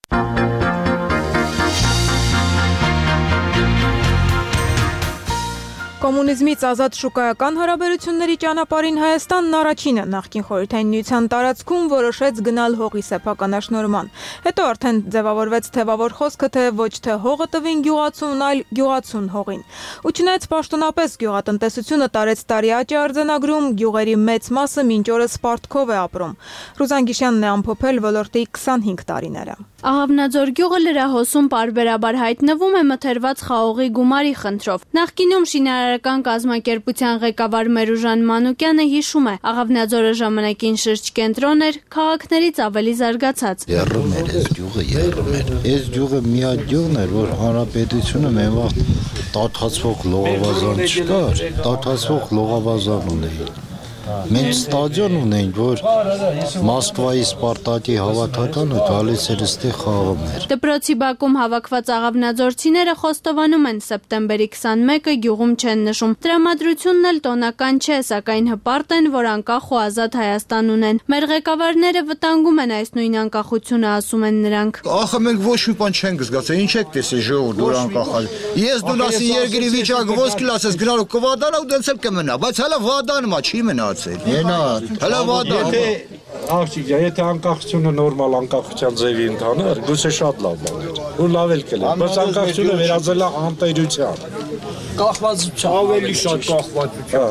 Կոմունիզմից ազատ շուկայական հարաբերությունների ճանապարհին Հայաստանն առաջինը նախկին Խորհրդային Միության տարածքում որոշեց գնալ հողի սեփականաշնորհման։ Հետո արդեն ձևավորվեց թևավոր խոսքը, թե ոչ թե հողը տվին գյուղացուն, այլ գյուղացուն հողին։ Ու չնայած պաշտոնապես գյուղատնտեսությունը տարեց տարի աճ է արձանագրում, գյուղերի մեծ մասը մինչ օրս պարտքով է ապրում։ Ռուզան Գիշյանն է ամփոփել ոլորտի քսանհինգ տարիները։ Աղավնաձոր գյուղը լրահոսում պարբերաբար հայտնվում է մթերված խաղողի գումարի խնդրով։ Նախկինում շինարարական կազմակերպության ղեկավար Մերուժան Մանուկյանը հիշում է, Աղավնաձորը ժամանակին շրջկենտրոն էր, քաղաքներից ավելի զարգացած։ Եռում էր այս գյուղը, եռում էր։ Այս գյուղը միակ գյուղն էր, որ հանրապետությունը մենվա տաթացվող լողավազան չկար, տաթացվող լողավազան ունեին։ Մենք ստադիոն ունենք, որ Մոսկվայի Սպարտակի հավաքականը գալիս էր այստեղ խաղում էր։ Դպրոցի բակում հավաքված աղավնաձորցիները խոստովանում են սեպտեմբերի քսանմեկը գյուղում չեն նշում։ Տրամադրությունն էլ տոնական չէ, սակայն հպարտ են, որ անկախ ու ազատ Հայաստան ունեն։ Մեր ղեկավարները վտանգում են այս նույն անկախությունը, ասում են նրանք։ Ախը մենք ոչ մի բան չենք զգացել, ինչ եք տեսել ժողովուրդ որ անկախալ։ Ես դու ասի երկրի վիճակը ոսկի լասես գնալու կվադանա ու դենցել կմնա, բայց հələ վադանումա չի մնա Ենա, հələ վադան։ Եթե աղջիկ, եթե անկախությունը նորմալ անկախության ձևի ընթանար, գուցե շատ լավ բաներ։ Ու լավ էլ կլիներ, բայց անկախությունը վերածել է անտերության։ Կախվածության, ավելի շատ կախվածության։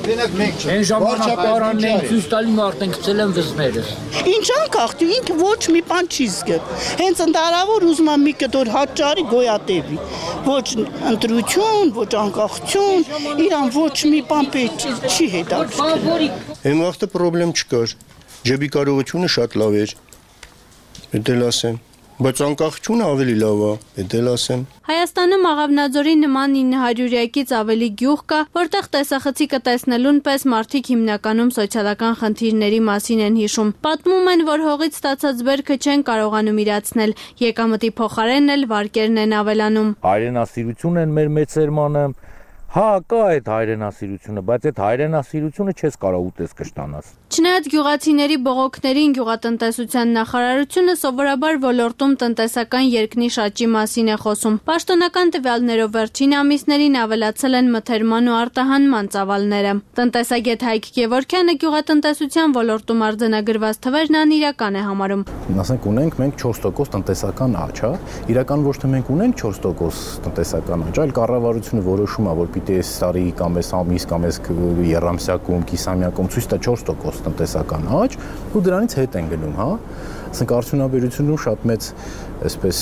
Այն ժամանակ արանն ցույց տալի մարդն գցել են վզները։ Ինչ անկախ, ինքը ոչ մի բան չի զգել։ Հենց ընդհանրավոր ուզում եմ մի կտոր հաճարի գոյատևի։ Ոչ ընտրություն, ոչ անկախություն, իրան ոչ մի բան պետք չի հետաքրքրում։ Այն վաղտը խնդրեմ չկար։ Ջեբի կարողությունը շատ լավ էր։ Դա էլ ասեմ։ Բայց անկախությունը ավելի լավ է, դա էլ ասեմ։ Հայաստանում Աղավնաձորի նման ինը հարյուրյակից ավելի գյուղ կա, որտեղ տեսախցիկը տեսնելուն պես մարդիկ հիմնականում սոցիալական խնդիրների մասին են հիշում։ Պատմում են, որ հողից ստացած բերքը չեն կարողանում իրացնել, եկամտի փոխարեն էլ վարկերն են ավելանում։ Հայրենասիրություն են մեր մեծ սերմանը։ Հա, կա այդ հայրենասիրությունը, բայց այդ հայրենասիրությունը չես կարող ուտես կշտանաս։ Չնայած գյուղացիների բողոքներին գյուղատնտեսության նախարարությունը սովորաբար ոլորտում տնտեսական երկնիշ աճի մասին է խոսում։ Պաշտոնական տվյալներով վերջին ամիսներին ավելացել են մթերման ու արտահանման ծավալները։ Տնտեսագետ Հայկ Գևորգյանը գյուղատնտեսության ոլորտում արձանագրված թվերն անիրական է համարում։ Ասենք ունենք մենք չորս տոկոս տնտեսական աճ, հա։ Իրական ոչ թե մենք ունենք չորս տոկոս տնտեսական աճ, այլ կառավարությունը որոշում է, որ պիտի այս տարի կամ այս ամիս կամ այս երամսյակում, կիսամյակում ցույց տա չորս տոկոս տնտեսական աճ, ու դրանից հետ են գնում, հա։ Ասենք արդյունաբերությունում շատ մեծ այսպես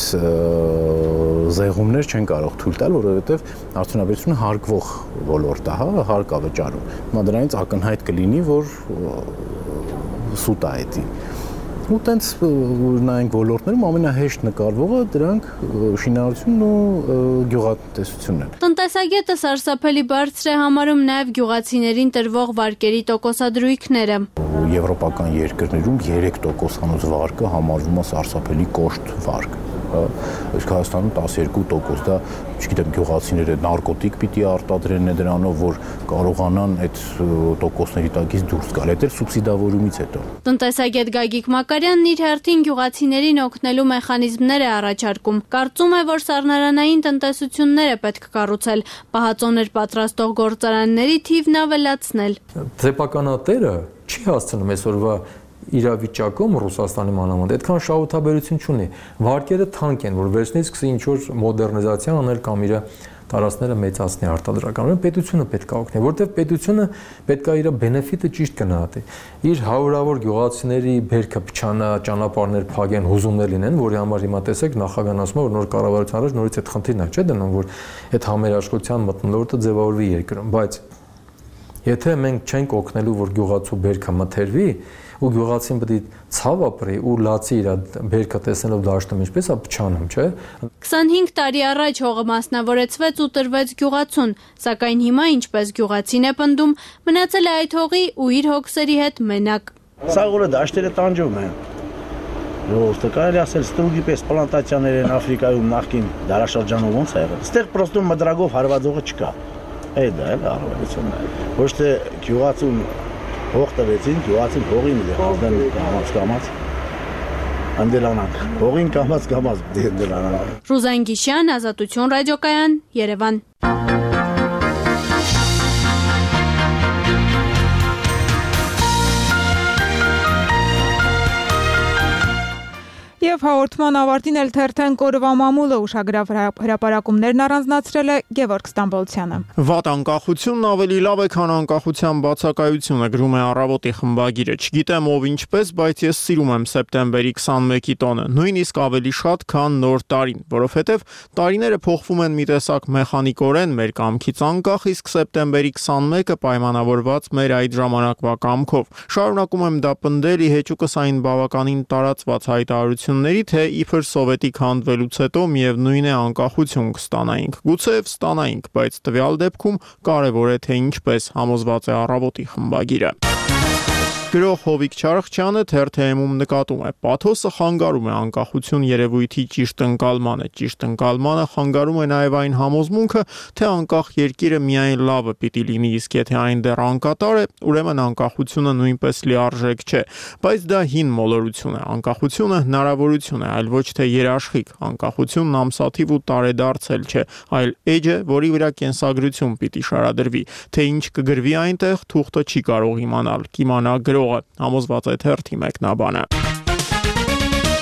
զեղումներ չեն կարող թույլ տալ, որովհետև արդյունաբերությունը հարկվող ոլորտ է, հա, հարկ է վճարում։ Հիմա դրանից ակնհայտ կլինի, որ սուտ է դա։ Ու տենց նայենք ոլորտներում ամենահեշտ նկարվողը դրանք շինարարությունն ու գյուղատնտեսությունն են։ Տնտեսագետը սարսափելի բարձր է համարում նաև գյուղացիներին տրվող վարկերի տոկոսադրույքները։ Եվրոպական երկրներում երեք տոկոսանոց վարկը համարվում է սարսափելի կոշտ վարկ։ Իսկ Հայաստանում տասներկու տոկոս, դա, չգիտեմ, գյուղացիները նարկոտիկ պիտի արտադրեն դրանով, որ կարողանան այդ տոկոսների տակից դուրս գալ։ Այդ էլ սուբսիդավորումից հետո։ Տնտեսագետ Գագիկ Մակարյանն իր հերթին գյուղացիներին օգնելու մեխանիզմներ է առաջարկում։ Կարծում է, որ սառնարանային տնտեսություններ է պետք կառուցել, պահածոներ պատրաստող գործարանների թիվն ավելացնել։ Ձեպականատերը չի հասցնում այսօրվա իրավիճակում Ռուսաստանի մանավանդ այդքան շահութաբերություն չունի։ Վարկերը թանկ են, որ վերջնից սկսի ինչ-որ մոդեռնիզացիա անել կամ իր տարածքները մեծացնի արտադրական։ Պետությունը պետք է օգնի, որտեղ պետությունը պետք է իր բենեֆիտը ճիշտ գնահատի։ Իր հարյուրավոր գյուղացիների բերքը փչանա, ճանապարհներ փակեն, հուզումներ լինեն, որի համար հիմա տեսեք նախագահն ասում է, որ նոր կառավարության առաջ նորից այդ խնդիրն է, չէ՞ դնում, որ այդ համերաշխության մթնոլորտը ձևավորվի երկրում, բայց եթե մենք չենք օգնելու, որ գյուղացու բերքը մթերվի, ու գյուղացին պետք է ցավ ապրի ու լացի իր բերքը տեսնելով դաշտում ինչպես է փչանում, չէ՞։ քսանհինգ տարի առաջ հողը մասնավորեցվեց ու տրվեց գյուղացուն, սակայն հիմա ինչպես գյուղացին է պնդում, մնացել է այդ հողի ու իր հոգսերի հետ մենակ։ Սա որը դաշտերը տանջում են։ Ժողովուրդը կարելի ասել ստրուգի պես պլանտացիաներ են Աֆրիկայում նախկին դարաշրջանում ոնց է եղել։ Այստեղ պրոստում մդրագով հարվածողը չկա։ Այդ դա էլ առավելությունն է։ Ոչ թե գյուղացուն հող տվեցին, գյուղացին հողին է ազդեն կամաց կամաց անդելանանք, հողին կամաց կամաց դելանանք։ Ռուզան Գիշյան, Ազատություն ռադիոկայան, Երևան։ Եվ հաղորդման ավարտին էլ թերթեն կորվա մամուլը ուշագրավ հրապարակումներն առանձնացրել է Գևորգ Ստամբոլցյանը։ Վատ անկախությունն ավելի լավ է, քան անկախության բացակայությունը, գրում է Առավոտի խմբագիրը։ Չգիտեմ ով ինչպես, բայց ես սիրում եմ սեպտեմբերի քսանմեկի տոնը, նույնիսկ ավելի շատ, քան նոր տարին, որովհետև տարիները փոխվում են մի տեսակ մեխանիկորեն մեր կամքից անկախ, իսկ սեպտեմբերի քսանմեկը պայմանավորված մեր այդ ժամանակվա կամքով։ Շարունակում եմ դա պնդել, ի հեճուկս այն բավականին տարածված հայտարարություն թե իբր սովետիկ հանդվելուց հետո միևնույն է անկախություն կստանայինք։ Գուցեև ստանայինք, բայց տվյալ դեպքում կարևոր է թե ինչպես, համոզված է Առավոտի խմբագիրը։ Գրող Հովիկ Չարխչյանը թերթեում նկատում է. Պաթոսը խանգարում է անկախություն երևույթի ճիշտ ընկալմանը, ճիշտ ընկալմանը խանգարում է նաև այն համոզմունքը, թե անկախ երկիրը միայն լավը պիտի լինի, իսկ եթե այն դեռ անկատար է, ուրեմն անկախությունը նույնպես լիարժեք չէ, բայց դա հին մոլորություն է, անկախությունը հնարավորություն է, այլ ոչ թե երաշխիք, անկախությունն ամսաթիվ ու տարեդարձել չէ, այլ էջ է, որի վրա կենսագրություն պիտի շարադրվի, թե ինչ կգրվի այնտեղ, թուղթը չի կարող իմանալ, կիմանա գրողը, համոզված է թերթի մեկնաբանը։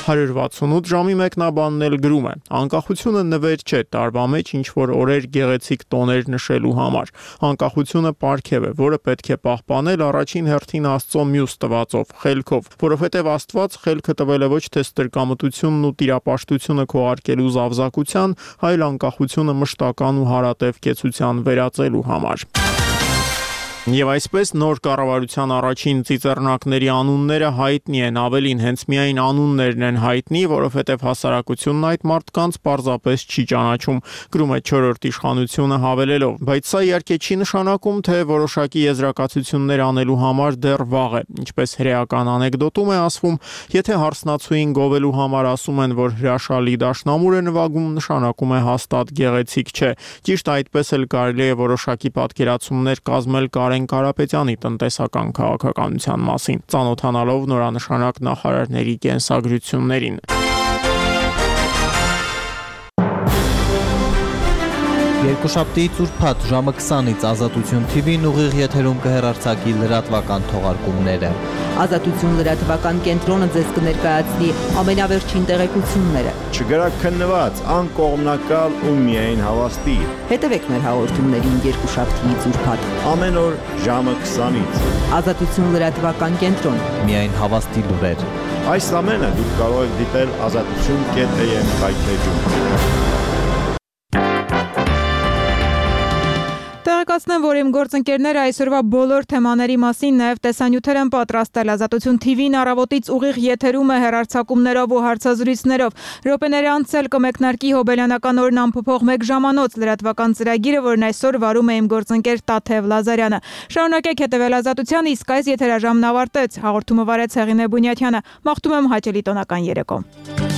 հարյուր վաթսունութ ժամի մեկնաբանն էլ գրում է. անկախությունը նվեր չէ տարվա մեջ ինչ որ օրեր գեղեցիկ տոներ նշելու համար։ Անկախությունը պարգև է, որը պետք է պահպանել առաջին հերթին Աստծո մյուս տվածով, խելքով, որովհետև Աստված խելքը տվել է ոչ թե ստրկամտությունն ու տիրապաշտությունը քողարկելու զավզակության, այլ անկախությունը մշտական ու հարատև կեցության վերածելու համար։ Եվ այսպես նոր կառավարության առաջին ծիծեռնակների անունները հայտնի են, ավելին հենց միայն անուններն են հայտնի, որովհետև հասարակությունն այդ մարդկանց պարզապես չի ճանաչում, գրում է չորրորդ իշխանությունը հավելելով, բայց սա իհարկե չի նշանակում, թե որոշակի եզրակացություններ անելու համար դեռ վաղ է, ինչպես հրեական անեկդոտում է ասվում, եթե հարսնացուին գովելու համար ասում են, որ հրաշալի դաշնամուր է նվագում, նշանակում է հաստատ գեղեցիկ չէ, ճիշտ այդպես էլ կարելի է որոշակի պատկերացումներ կազմել Կարեն Կարապետյանի տնտեսական քաղաքականության մասին, ծանոթանալով նորանշանակ նախարարների կենսագրություններին։ Երկուշաբթիից ուրբաթ ժամը քսանից Ազատություն թի վին ուղիղ եթերում կհեռարձակի լրատվական թողարկումները։ Ազատություն լրատվական կենտրոնը ձեզ կներկայացնի ամենավերջին տեղեկությունները։ Չգրակ քննված, անկողմնակալ ու միայն հավաստի։ Հետևեք մեր հաղորդումներին երկուշաբթիից ուրբաթ։ Ամեն օր ժամը քսանից։ Ազատություն լրատվական կենտրոն։ Միայն հավաստի լուրեր։ Այս ամենը դուք կարող եք դիտել ազատություն կետ էմ հայթեջում։ Տեղեկացնեմ, որ իմ գործընկերները այսօրվա բոլոր թեմաների մասին նաև տեսանյութեր են պատրաստել Ազատություն թի վին առավոտից ուղիղ եթերում է հեռարձակումներով ու հարցազրույցներով։ Րոպեների անց էլ կմեկնարկի հոբելյանական օրն անփոփոխ մեկ ժամանոց լրատվական ծրագիրը, որն այսօր վարում է իմ գործընկեր Տաթև Լազարյանը։ Շարունակեք հետևել Ազատությանը, իսկ այս եթերաժամն ավարտեց։ Հաղորդումը վարեց Հեղինե Բունյաթյանը։ Մաղթում եմ հաճելի տոնական երեկո։